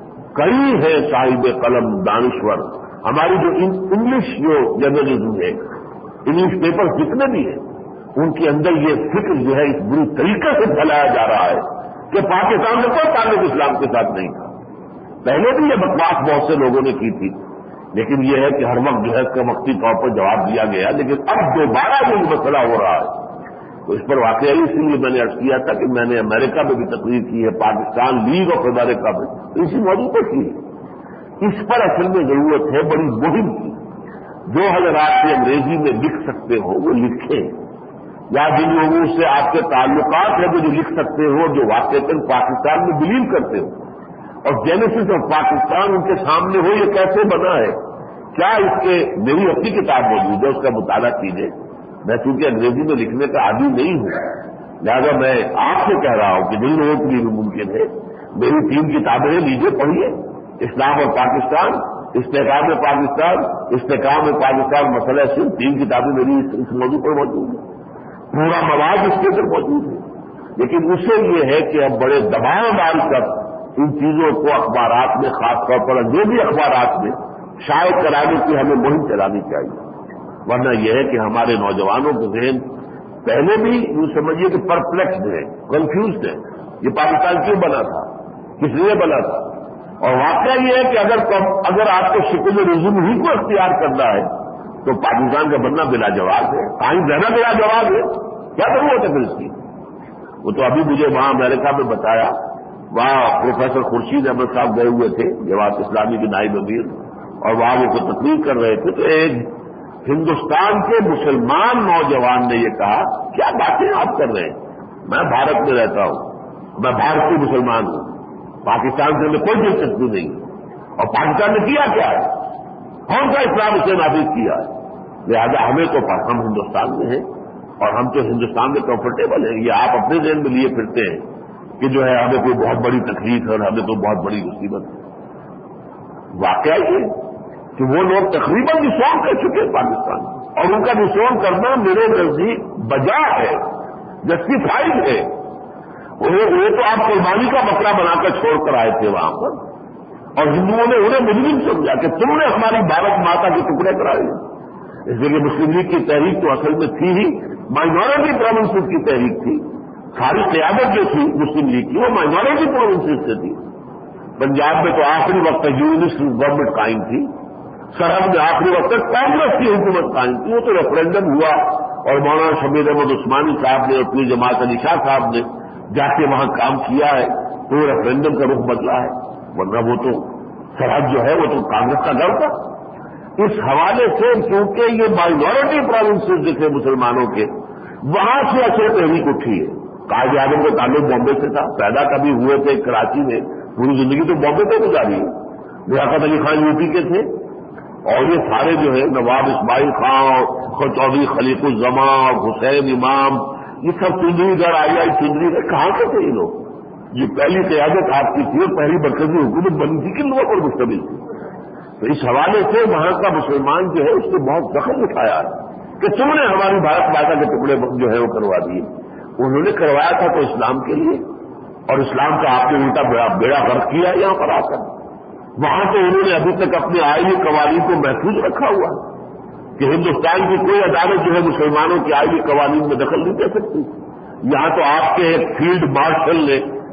کئی ہیں صاحب قلم دانشور۔ ہماری جو انگلش جو جرنلزم ہے، انگلش پیپر جتنے بھی ہیں، ان کے اندر یہ فکر جو ہے اس بری طریقے سے پھیلایا جا رہا ہے کہ پاکستان میں کوئی تعلق اسلام کے ساتھ نہیں تھا۔ پہلے بھی یہ بکواس بہت سے لوگوں نے کی تھی، لیکن یہ ہے کہ ہر وقت جو ہے اس کا وقتی طور پر جواب دیا گیا، لیکن اب دوبارہ یہ مسئلہ ہو رہا ہے تو اس پر واقعی اس لیے میں نے عرض کیا تھا کہ میں نے امریکہ میں بھی تقریر کی ہے، پاکستان لیگ آف امریکہ میں اسی موضوع پر کی ہے۔ اس پر اصل میں ضرورت ہے بڑی مہم کی۔ جو حضرات سے انگریزی میں لکھ سکتے ہو وہ لکھیں، یا جن لوگوں سے آپ کے تعلقات ہیں جو لکھ سکتے ہو، جو واقعی پاکستان میں بلیو کرتے ہو، اور جینیسس آف پاکستان ان کے سامنے ہو، یہ کیسے بنا ہے، کیا اس کے میری اپنی کتاب موجود ہے، اس کا مطالعہ کیجیے۔ میں چونکہ انگریزی میں لکھنے کا عادی نہیں ہوں، لہذا میں آپ سے کہہ رہا ہوں کہ جن لوگوں کے لیے بھی ممکن ہے، میری 3 کتابیں لیجیے، پڑھیے، اسلام اور پاکستان، استحکام پاکستان، استحکام پاکستان مسئلہ صرف 3 کتابیں میری اس موضوع پر موجود ہیں، پورا مواد اس کے اندر موجود ہے۔ لیکن اس سے یہ ہے کہ اب بڑے دباؤ ڈال کر ان چیزوں کو اخبارات میں، خاص طور پر انگریزی اخبارات میں شائع کرانے کی ہمیں مہم چلانی چاہیے، ورنہ یہ ہے کہ ہمارے نوجوانوں کے ذہن پہلے بھی یوں سمجھیے کہ پرپلیکسڈ ہے، کنفیوزڈ ہے، یہ پاکستان کیوں بنا تھا، کس لیے بنا تھا، اور واقعہ یہ ہے کہ اگر آپ کو شکل رزم ہی کو اختیار کرنا ہے تو پاکستان کا بننا بلا جواز ہے، قائم رہنا بلا جواز ہے، کیا ضرورت ہے پھر اس کی؟ وہ تو ابھی مجھے وہاں امریکہ میں بتایا، وہاں پروفیسر خورشید احمد صاحب گئے ہوئے تھے جماعت اسلامی کے نائب امیر، اور وہاں وہ کوئی تقریر کر رہے تھے تو ایک ہندوستان کے مسلمان نوجوان نے یہ کہا، کیا باتیں آپ کر رہے ہیں، میں بھارت میں رہتا ہوں، میں بھارتی مسلمان ہوں، پاکستان سے ہمیں کوئی دلچسپی نہیں، اور پاکستان نے کیا کیا ہے، کون سا اسلام اسے نافذ کیا ہے، لہٰذا ہمیں تو ہم ہندوستان میں ہیں اور ہم تو ہندوستان میں کمفرٹیبل ہیں۔ یہ آپ اپنے ذہن میں لیے پھرتے ہیں کہ جو ہے ہمیں کوئی بہت بڑی تکلیف ہے اور ہمیں تو بہت بڑی مصیبت ہے۔ واقعہ یہ کہ وہ لوگ تقریباً ڈسون کر چکے ہیں پاکستان، اور ان کا ڈسون کرنا میرے نزدیک بجا ہے، جسٹیفائڈ ہے۔ وہ تو آپ قربانی کا بکرا بنا کر چھوڑ کر آئے تھے وہاں پر، اور ہندوؤں نے انہیں مجرم سمجھا کہ تم نے ہماری بھارت ماتا کے ٹکڑے کرائے، اس لیے کہ مسلم لیگ کی تحریک تو اصل میں تھی ہی مائنورٹی پروونسز کی تحریک تھی، ساری قیادت جو تھی مسلم لیگ کی وہ مائنورٹی پروونسز سے تھی۔ پنجاب میں تو آخری وقت تک یونسٹ گورنمنٹ قائم تھی، سرحد میں آخری وقت تک کانگریس کی حکومت قائم تھی، وہ تو ریفرینڈم ہوا اور مولانا شمیر احمد عثمانی صاحب نے اور پوری جماعت علی شاہ صاحب نے جا کے وہاں کام کیا ہے تو وہ ریفرینڈم کا رخ بدلا ہے، ورنہ وہ تو سرحد جو ہے وہ تو کانگریس کا گھر تھا۔ اس حوالے سے کیونکہ یہ مائنورٹی پروونسز دکھے مسلمانوں کے، وہاں سے اصل تحریک اٹھی ہے۔ قائد اعظم کا تعلق بامبے سے تھا، پیدا کبھی ہوئے تھے کراچی میں، پوری زندگی تو بامبے پہ گزاری ہے۔ لیاقت علی خان یو پی کے تھے، اور یہ سارے جو ہے نواب اسماعیل خان، چودھری خلیق الزمان، حسین امام، یہ سب چندری گڑھ آئی چندری گڑھ کہاں سے تھے یہ لوگ؟ یہ پہلی قیادت آپ کی تھی اور پہلی مرکزی حکومت بنی تھی کن لوگوں پر مشتمل تھی؟ تو اس حوالے سے وہاں کا مسلمان جو ہے اس نے بہت زخم اٹھایا کہ تم نے ہماری بھارت ماتا کے ٹکڑے جو ہے وہ کروا دیے۔ انہوں نے کروایا تھا تو اسلام کے لیے، اور اسلام کا آپ نے الٹا بیڑا غرق کیا یہاں پر آ کر۔ وہاں تو انہوں نے ابھی تک اپنے آئینی قوانین کو محفوظ رکھا ہوا ہے کہ ہندوستان کی کوئی عدالت جو ہے مسلمانوں کے آئینی قوانین میں دخل نہیں دے سکتی۔ یہاں تو آپ کے ایک فیلڈ مارشل نے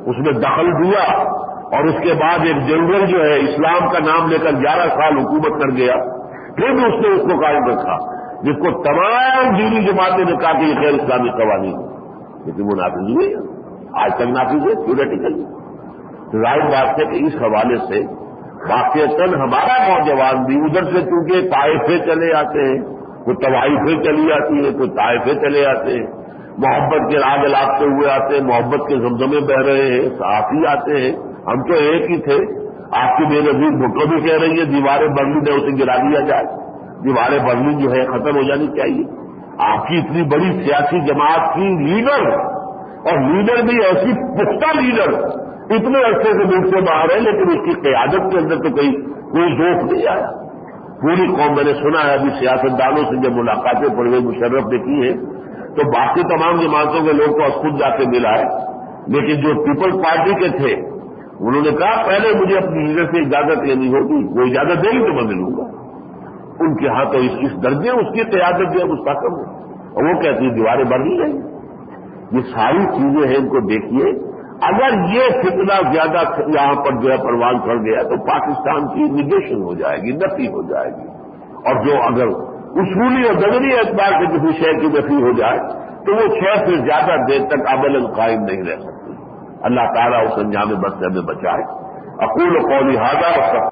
اس میں دخل دیا اور اس کے بعد ایک جنرل جو ہے اسلام کا نام لے کر 11 سال حکومت کر گیا، پھر بھی اس نے اس کو قائم رکھا، جس کو تمام دینی جماعتیں نے کہا کہ یہ غیر اسلامی قوانین، لیکن وہ نافذ ہوئے، آج تک نافذ ہے تھیوریٹیکلی۔ تو ظاہر بات ہے کہ اس حوالے سے واقعتاً ہمارا نوجوان بھی ادھر سے چونکہ طائفے چلے آتے ہیں، کوئی طوائفیں چلی آتی ہیں، کوئی طائفے چلے آتے ہیں، محبت کے راگ لاپتے ہوئے آتے ہیں، محبت کے زمزمے بہ رہے ہیں، صحافی آتے ہیں، ہم تو ایک ہی تھے۔ آپ کی بے نظیر بھٹو بھی کہہ رہی ہے دیواریں برلن ہے اسے گرا دیا جائے، دیواریں برلن جو ہے ختم ہو جانی چاہیے۔ آپ کی اتنی بڑی سیاسی جماعت کی لیڈر، اور لیڈر بھی ایسی پختہ لیڈر، اتنے عرصے سے ملک سے باہر ہے، لیکن اس کی قیادت کے اندر تو کوئی ذوق نہیں آیا۔ پوری قوم، میں نے سنا ہے ابھی سیاستدانوں سے جب ملاقاتیں پرویز مشرف نے کی ہیں تو باقی تمام جماعتوں کے لوگ تو خود جا کے ملا ہے، لیکن جو پیپلز پارٹی کے تھے انہوں نے کہا پہلے مجھے اپنی لیڈر سے اجازت لینی ہوگی، وہ اجازت دے گی تو میں ملوں گا۔ ان کے ہاں تو اس درجے اس کی قیادت جو ہے مستحکم ہے، اور وہ کہتی ہے دیواریں بڑھ نہیں رہی۔ یہ ساری چیزیں ہیں، ان کو دیکھیے۔ اگر یہ فتنہ زیادہ یہاں پر جو ہے پروان چڑھ گیا تو پاکستان کی نیگیشن ہو جائے گی، نفی ہو جائے گی، اور جو اگر اصولی اور ضروری اعتبار سے کسی شے کی نفی ہو جائے تو وہ شے سے زیادہ دیر تک عملاً قائم نہیں رہ سکتی۔ اللہ تعالیٰ اس انجام بد سے ہمیں بچائے۔ اقول قولی ھذا